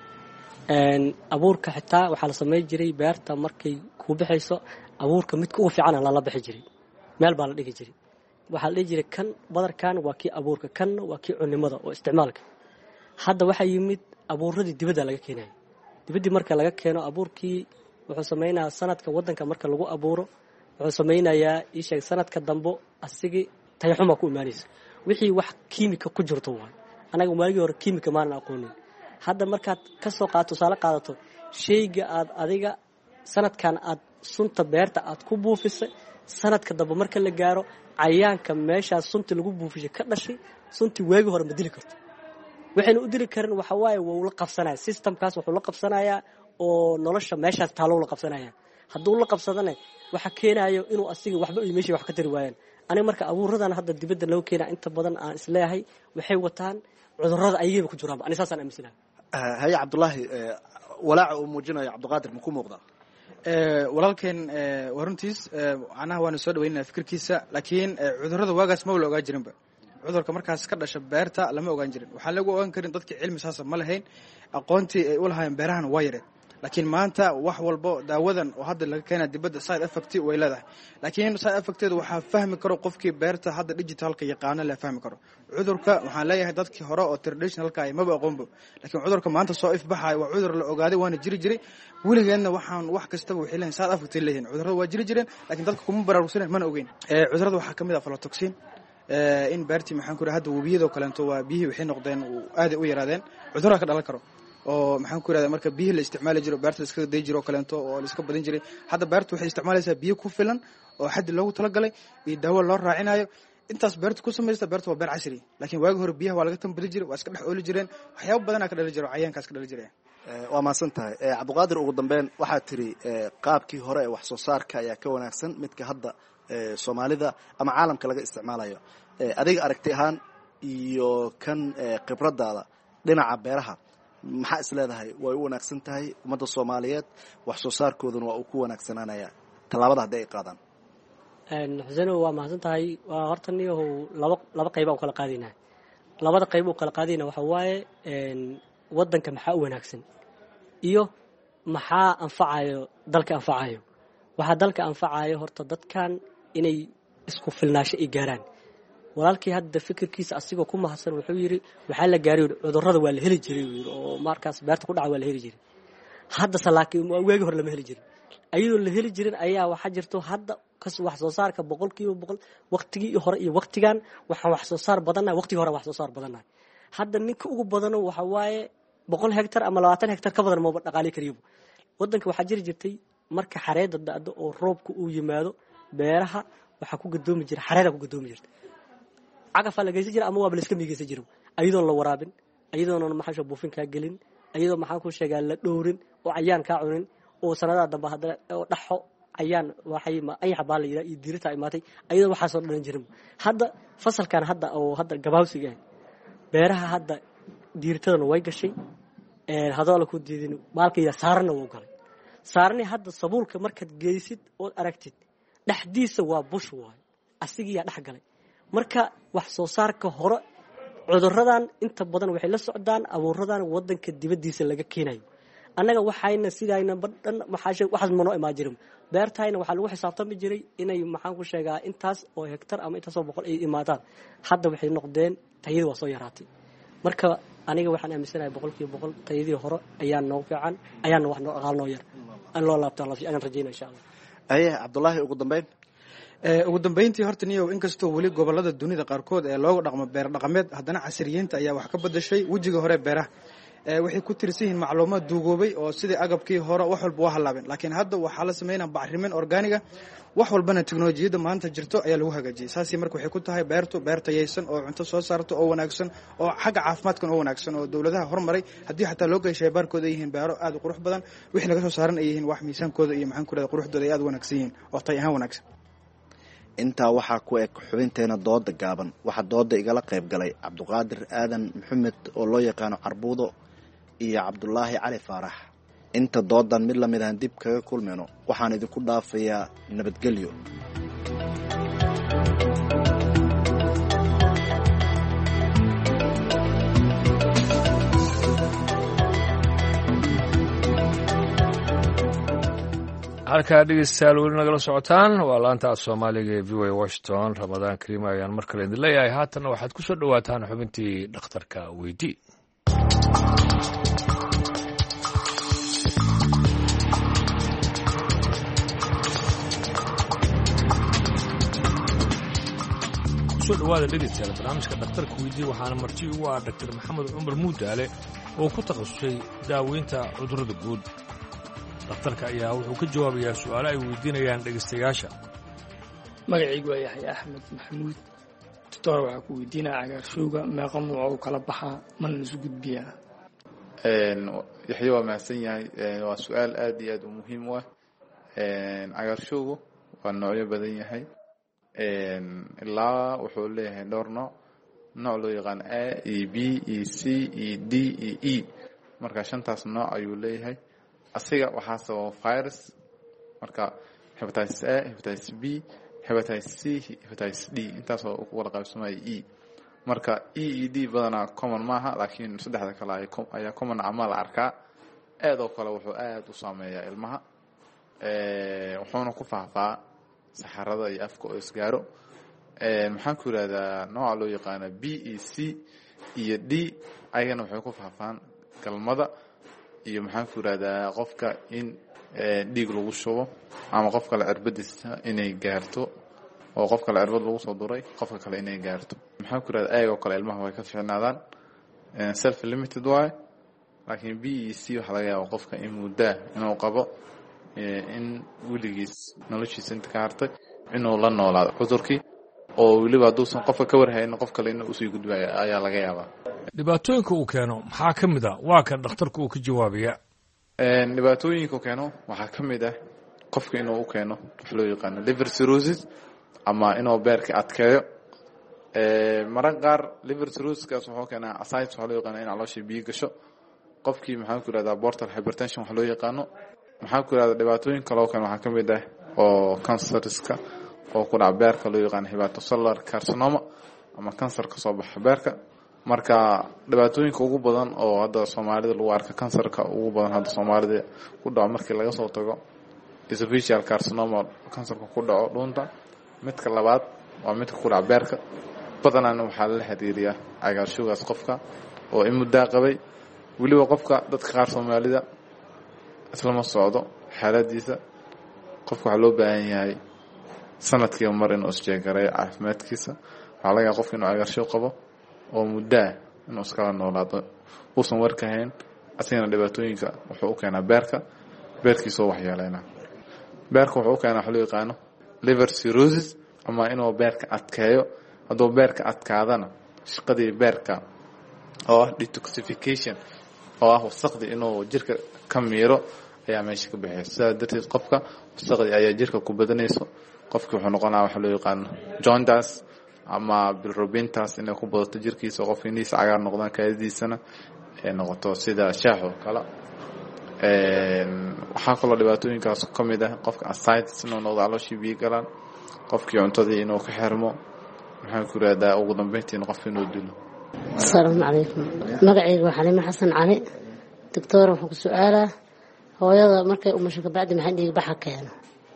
S4: abuurka xitaa waxa la sameey jiray beerta markay ku bixayso abuurka mid ugu fiican la bixi jiray meel baa la dhigi jiray waxa la dhigi jiray kan badarkan waa kii abuurka kan waa kii cunimada oo isticmaalka hadda waxa yimid abuuradii dibadda laga keenay dibadii marka laga keeno abuurkii wuxuu sameeynaa sanadka wadanka marka lagu abuuro wuxuu sameynayaa isha sanadka dambo asigi tayaxuma ku imaanaysa wixii wax kiimika ku jirto waa anaga waagi hore kiimika ma aqoonin hadda markaad ka soo qaato sala qaadato sheyga aad adiga sanadkan aad sunta beerta aad ku buufisay sanadka dambe marka la gaaro cayaanka meesha sunta lagu buufisay ka dhashay sunti waagi hore ma dili karto waxayna u dili karin waxa waaye waa la qabsanaya systemkaas wuxuu la qabsanayaa oo nolosha meeshaas taalo la qabsanaya hadduu la qabsadana waxa keenayo inuu asiga waxba ay meeshii wax ka tari waayaan aniga marka abuuradan hadda dibadda loo keenaa inta badan aan isleeyahay waxay wataan cudurrada ayaga ku jiraan aniga saasaan aaminsanahay
S22: hay Cabdullaahi walaaca uu muujinayo Cabdiqaadir ma ku muuqdaa
S8: walaalkeen waruntiis anaha waan soo dhaweynaa fikirkiisa laakiin cudurrada waagaas ma la ogaa jirinba cudurka markaas ka dhasha beerta lama ogaan jirin waxa lagu ogaan karin dadka cilmi saas ma lahayn aqoontii ay u lahaayeen beerahan waa yareen laakiin maanta wax walbo daawadan oo hadda laga keenay dibadda side effect way leedahay laakiin side effecteedu waxa fahmi karo qofkii beerta hadda digitalka yaqaan la fahmi karo cudurka waxaan leeyahay dadkii hore oo traditionalka ay maba aqoonbo laakiin cudurka maanta soo ifbaxay waa cudur la ogaaday waana jiri weligeedna waxaan wax kastaba waxay leeyihiin side effect leeyihiin cudurrada waa jiri jireen laakiin dadka kuma baraarugsaneen mana ogeyn cudurrada waxa kamid ah aflatoxin in beerti maxaan ku rahaa hadda wabiyada kaleento waa biyihii waxay noqdeen aad u yaraadeen cudurro ka dhalan karo oo maxaan ku rahaa marka biyaha la isticmaali jiro beerta iska day jiro kaleento oo la iska badin jiray hadda beertu waxay isticmaalaysaa biyo ku filan oo xad loogu talagalay iyo daawo loo raacinayo intaas beertu ku sameeysta beertu waa beer casri laakiin waagi hore biyaha waa laga tambadi jiray waa iska dhex ooli jireen waxyaabo badan ka dhali jiro cayaankaas ka dhali jiray
S22: waa maasan tahay Cabdiqaadir ugu dambeyn waxa tiri qaabkii hore ee wax soo saarka ayaa ka wanaagsan midka hadda Soomaalida ama caalamka laga isticmaalayo adiga aragti ahaan iyo kan khibradaada dhinaca beeraha maxaa isleedahay way u wanaagsan tahay ummadda Soomaaliyeed wax soo saarkooduna waa uu ku wanaagsanaanaya talaabada hadday ay qaadaan
S4: Xuseen waa maasan tahay waa horta niyo laba qayb oo kala qaadinaa labada qayb oo kala qaadina waxa waaye wadanka maxaa u wanaagsan iyo maxaa anfacayo dalka anfacayo. waxaa dalka anfacayo horta dadkan inay isku filnaasho ay gaaraan. walaalkii hadda fikirkiisa asigoo ku mahadsan wuxuu yiri waxaa la gaaray cudurrada waa la heli jiray oo markaas beerta ku dhaca waa la heli jiray. hadda salaakiin waagi hore lama heli jirin. ayadoo la heli jirin ayaa waxa jirto hadda kas wax soo saarka 100% waqtigii hore iyo waqtigan waxa wax soo saar badanaa waqtigii hore wax soo saar badanaa. hadda ninka ugu badano waxa waaye 100 hektar ama 20 hektar ka badan ma dhaqaali kariyo. wadanka waxa jirtay marka xareeda da'do oo roobku uu yimaado beeraha waxa ku gadoomi jiray xareeda ku gadoomi jirtay. cagaf la geysan jiray ama waa la iska miigeysan jiray ayadoo la waraabin ayadoo maxaa buufin ka gelin ayadoo maxaan ku sheegaa la dhowrin oo cayaan ka cunin oo sanadaha dambe hadda oo dhaxo ayaan waxay ma ay xabaal iyo diirta imaatay ayadoo waxa soo dhalan jiray. hadda fasalkan hadda oo hadda gabaawsiga beeraha hadda diirtadana way gashay hadoo la ku diidin maalkayda saarna wuu galay. saarni hadda sabuulka markaad geeysid oo aragtid dhaxdiisa waa bush waay asigiya dhax galay. marka wax soo saarka hore cudurradan inta badan waxay la socdaan abuuradan wadanka dibadiisa laga keenayo. annaga waxayna sidayna badan waxaas ma noo imaajirin. beertayna waxa lagu xisaabtami jiray inay maxaan ku sheegaa intaas oo hektar ama intaas oo boqol ay imaadaan. hadda waxay noqdeen tayada waa soo yaraatay. marka aniga waxaan aaminsanahay 100% tayadii hore ayaa noo fiican ayaan wax noo aqal noo yar aan loo laabto aan rajeynaa insha Allah.
S22: Cabdullaahi ugu dambeyntii horta niyow inkastoo weli gobolada dunida qaarkood ee looga dhaqmo beer dhaqameed haddana casriyiinta ayaa wax ka bedeshay wejiga hore beeraha. waxay ku tirsan yihiin macluumaad duugoobay oo sidii agabkii hore wax walba waa halaabeen. laakiin hadda waxaa la sameynaa bacrimin organiga wax walbana teknolojiyadda maanta jirto ayaa lagu hagaajiyay. saasi marka waxay ku tahay beer tayaysan oo cunto soo saarto oo wanaagsan oo xagga caafimaadkan oo wanaagsan oo dawladaha hormaray haddii xataa loo geeyay shaybaarkooda ay yihiin beero aad u qurux badan wixii laga soo saaran ay yihiin wax miisaankooda iyo maxaan ku raad quruxdooda ay aad u wanaagsan yihiin oo tay ahaan wanaagsan. intaa waxaa ku eg xubinteena dooda gaaban waxaa dooda igala qayb galay Cabduqaadir Aadan Maxamed oo loo yaqaano Carbuudo iyo Cabdullaahi Cali Faarax. inta doodan mid la mid ah dib kaga kulmeyno waxaan idinku dhaafayaa nabadgelyo.
S2: halkaa dhegeystayaal weli nagala socotaan waa laanta Soomaaliga ee VOA Washington. Ramadaan Kariim ayaan mar kale idin leeyahay. haatan waxaad ku soo dhawaataan xubintii dhakhtarka weydii. kusoo dhawaada dhegeystayaal barnaamijka dhakhtarka weydii waxaana marti ugu ah Dr. Maxamed Cumar Muudaale oo ku takhasusay daaweynta cudurrada guud. dhakhtarka ayaa wuxuu ka jawaabayaa su'aalo ay weydiinayaan dhegeystayaasha.
S6: magacaygu waa Yaxya Axmed Maxamuud. doctor waxaa ku weydiinaya cagaarshowga meeqa nooc oo kala baxaa mana isu gudbiyaa.
S9: Yaxya waa mahadsan yahay. waa su'aal aad iyo aad u muhiim u ah. cagaarshowgu waa noocyo badan yahay. ilaa wuxuu leeyahay dhowr nooc loo yaqaan A, E, B, E, C, E, D, E, marka shantaas nooc ayuu leeyahay. asiga waxaa sababa virus marka hepatitis A, hepatitis B, hepatitis C, hepatitis D intaas oo ku wada qaybsamay marka E, D badana common maaha laakiin saddexda kale ayaa common ama la arkaa. aad oo kale wuxuu aad u saameeyaa ilmaha. wuxuuna ku faafaa saxarada iyo afka oo isgaaro. maxaan ku yiraahdaa nooca loo yaqaan B, E, C iyo D ayagana waxay ku faafaan galmada iyo maxaan ku yiraahdaa qofka in dhiig lagu shubo ama qof kale cirbadiisa inay gaarto oo qof kale cirbad lagu soo duray qofka kale inay gaarto. maxaan ku yiraahdaa ayagoo kale ilmaha way ka fiicnaadaan self limited way laakiin B, E, C waxa laga yaabaa qofka in muddo inuu qabo in wiligiis noloshiisa inta ka hartay inuu la noolaado cudurkii oo weliba hadduusan qofka ka warhaynin qof kale inuu usii gudbayo ayaa laga yaabaa.
S2: dhibaatooyinka uu keeno maxaa ka mid ah waa kan dhakhtarku uu ka jawaabaya.
S9: dhibaatooyinka uu keeno waxaa ka mid ah qofka inuu u keeno wax loo yaqaano liver cirrhosis ama inuu beerka adkeeyo. mararka qaar liver cirrhosiskaas wuxuu keenaa ascites waxa loo yaqaano in caloosha biyo gasho. qofkii maxaan ku yiraahdaa portal hypertension wax loo yaqaano. maxaan ku yiraahdaa dhibaatooyin kale oo kale waxaa ka mid ah oo cancerska oo ku dhaca beerka loo yaqaano hepatocellular carcinoma ama kansar ka soo baxa beerka. marka dhibaatooyinka ugu badan oo hadda Soomaalida lagu arka kansarka ugu badan hadda Soomaalida ku dhaca markii laga soo tago esophageal carcinoma kansarka ku dhaco dhuunta. midka labaad waa midka ku dhaca beerka. badanaan waxaa la xiriiriyaa cagaarshowgaas qofka oo in muddaa qabay. weliba qofka dadka qaar Soomaalida islama socdo xaaladiisa. qofka waxaa loo baahan yahay sanadkii mar inuu isjeegareeyo caafimaadkiisa. waxaa laga yaabaa qofka inuu cagaarshow qabo oo muddaa inuu iskala noolaado uusan warkahayn. asigana dhibaatooyinka wuxuu u keenaa beerkiisa oo waxyeeleynaa. beerka wuxuu u keenaa waxa loo yaqaano liver cirrhosis ama inuu beerka adkeeyo. hadduu beerka adkaadana shaqadii beerka oo ah detoxification oo ah wasaqdii inuu jirka ka miiro ayaa meesha ka baxaysa. sidaa darteed qofka wasaqdii ayaa jirka ku badanayso. qofki wuxuu noqonaa waxa loo yaqaano jaundice ama bilirubintaas inay ku badato jirkiisa. qofka indhihiisa cagaar noqdaan, kaadidiisana ay noqoto sida shaax oo kale. waxaa kaloo dhibaatooyinkaas ka mid ah qofka ascites inuu noqdo calooshii biyo galaan. qofkii cuntadii inuu ka xirmo. maxaan ku yidhahdaa ugu dambeyntii qofka inuu dilo.
S5: asalaamu calaykum. magacayga waa Xaliimo Xasan Cali. doctor waxaan ku su'aalaa hooyada markay umusho kabacdi maxay dhiig baxa keeno?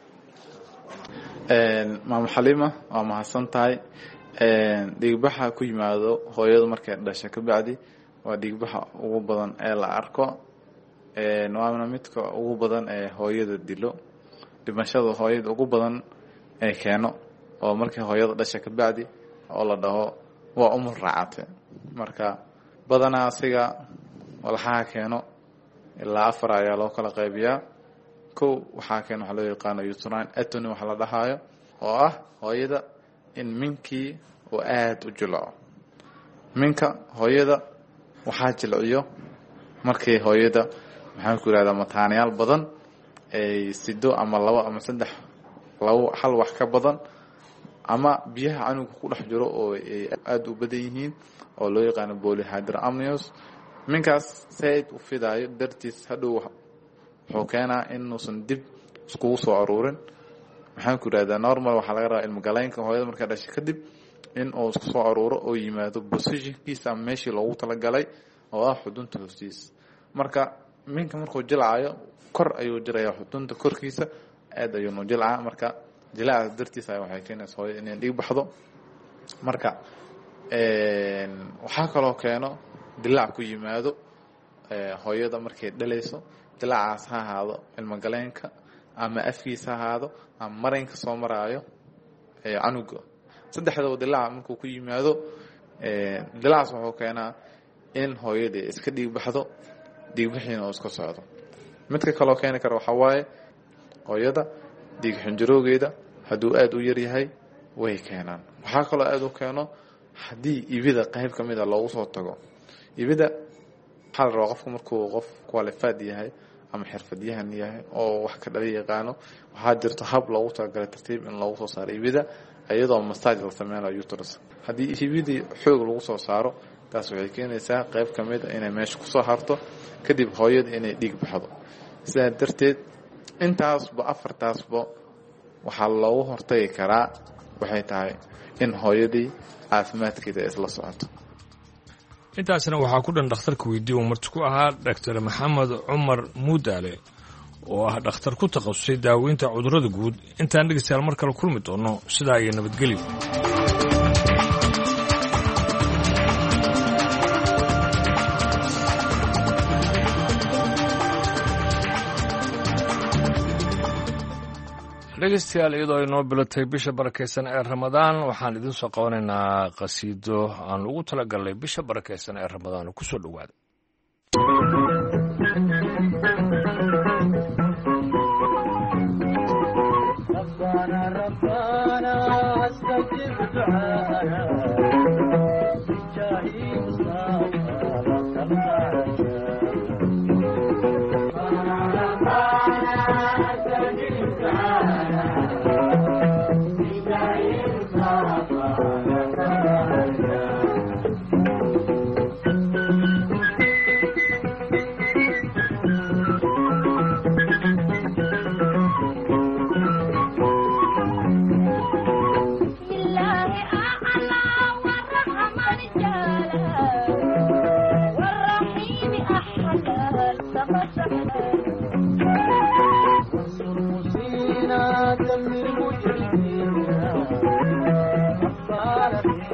S9: maamo Xaliima waa mahadsan tahay. dhiigbaxa ku yimaado hooyada markay dhashay kabacdi waa dhiigbaxa ugu badan ee la arko. waana midka ugu badan ee hooyada dilo. dhimashada hooyada ugu badan ee keeno oo markii hooyada dhashay kabacdi oo la dhaho waa umur raacate. marka badanaa asiga walxaha keeno ilaa 4 ayaa loo kala qaybiyaa. kow waxaa keeno waxa loo yaqaano uterine atony waxa la dhahayo oo ah hooyada in minkii oo aad u jilco. minka hooyada waxaa jilciyo markii hooyada maxaan ku yiraahdaa mataanayaal badan ay sido ama 2 ama 3 hal wax ka badan ama biyaha canuga ku dhex jiro oo ay aad u badan yihiin oo loo yaqaan polyhydramnios. minkaas sayd u fidayo dartiis hadhow wuxuu keenaa inuusan dib iskugu soo aruurin. maxaan ku yiraahdaa normal waxa laga rabaa ilmo galeenka hooyada marka dhashay kadib in uu isku soo aruuro oo yimaado positionkiisa ama meeshii loogu talagalay oo ah xudunta hoostiisa. marka minka markuu jilcayo kor ayuu jirayaa xudunta korkiisa aad ayuu jilcaa. marka jilaaca dartiisa waxay keenaysaa hooyada inay dhiig baxdo. marka waxaa kaloo keeno dilaac ku yimaado hooyada markay dhalayso. dilaacaas ha ahaado ilmo galeenka ama afkiisa ha ahaado ama mareynka soo maraayo canuga. saddexdaba dilaac markuu ku yimaado dilaacaas wuxuu keenaa in hooyada iska dhiig baxdo. dhiig bixiina oo iska socdo. midka kaloo keeni kara waxa waaye hooyada dhiig xinjirowgeeda hadduu aad u yar yahay way keenaan. waxaa kaloo aad u keeno haddii ibida qayb ka mid a loogu soo tago. ibida waxaa la rabaa qofka markuu qof qualified yahay ama xirfadyahan yahay oo wax ka dhala yaqaano waxaa jirto hab loogu talagalay tartiib in loogu soo saaro ibida iyadoo massage la sameynayo uterus. haddii ibidii xoog lagu soo saaro taas waxay keenaysaa qayb ka mid a inay meesha kusoo harto kadib hooyada inay dhiig baxdo. sidaa darteed intaasba 4taasba waxaa loogu hortagi karaa waxay tahay in hooyadii caafimaadkeeda isla socoto.
S2: intaasna waxaa ku dhan dhakhtarka weydii uu marti ku ahaa Dr. Maxamed Cumar Muudaale oo ah dhakhtar ku takhasusay daaweynta cudurrada guud. intaan dhegeystayaal mar kale kulmi doono sidaa iyo nabadgelyo. dhegeystayaal iyadoo ay noo bilatay bisha barakaysan ee Ramadaan waxaan idin soo qabanaynaa qasiido aan ugu talagalnay bisha barakaysan ee Ramadaan ku soo dhawaada. ربنا استجب دعانا بجاه وانصر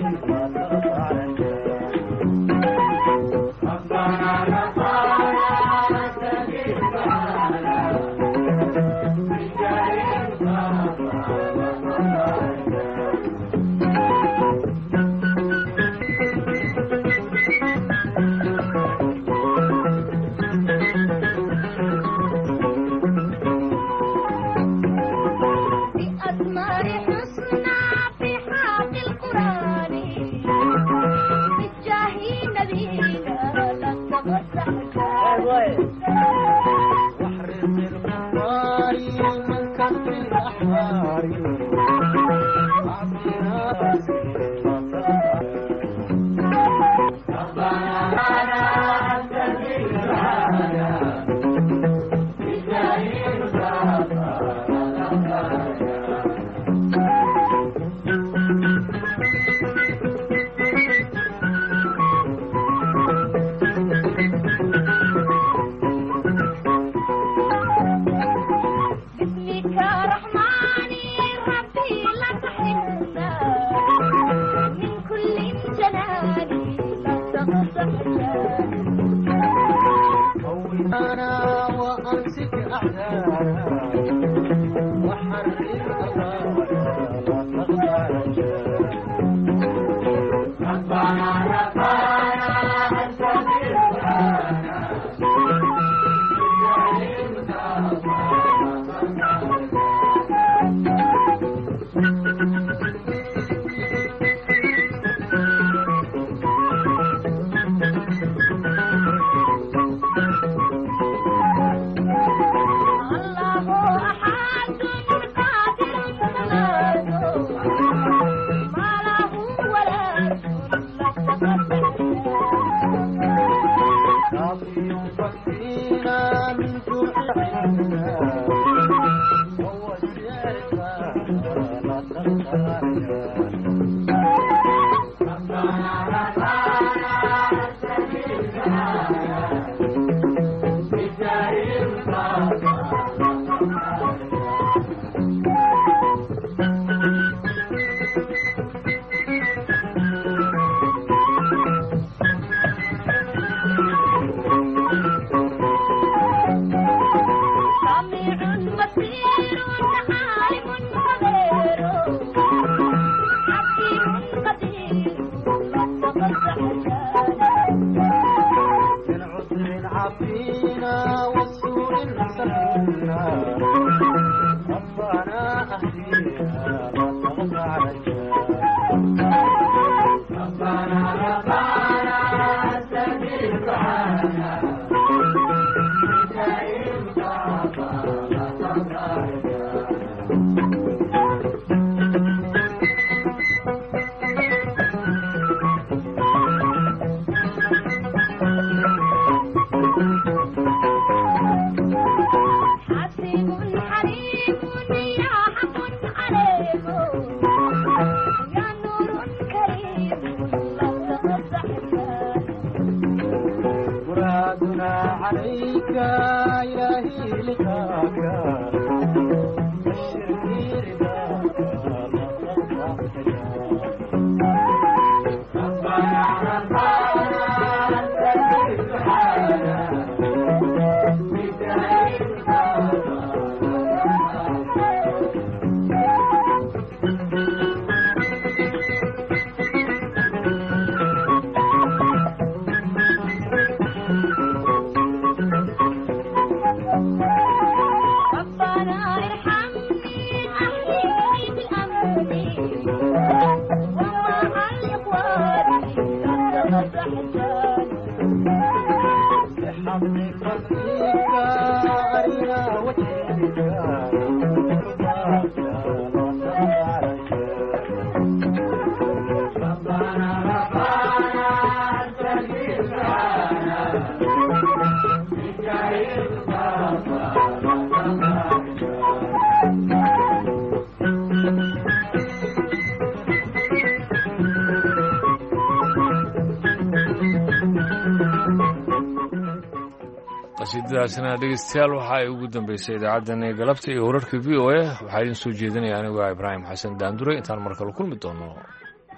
S2: qasiidadaasina dhegeystayaal waxa ay ugu dambeysay idaacaddani galabta iyo wararka v o a waxaa idin soo jeedinaya anigu ibraahim xasan daandure intaan markale kulmi doono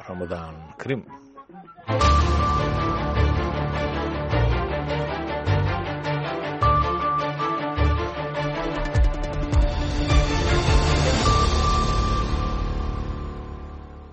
S2: ramadaan kariim.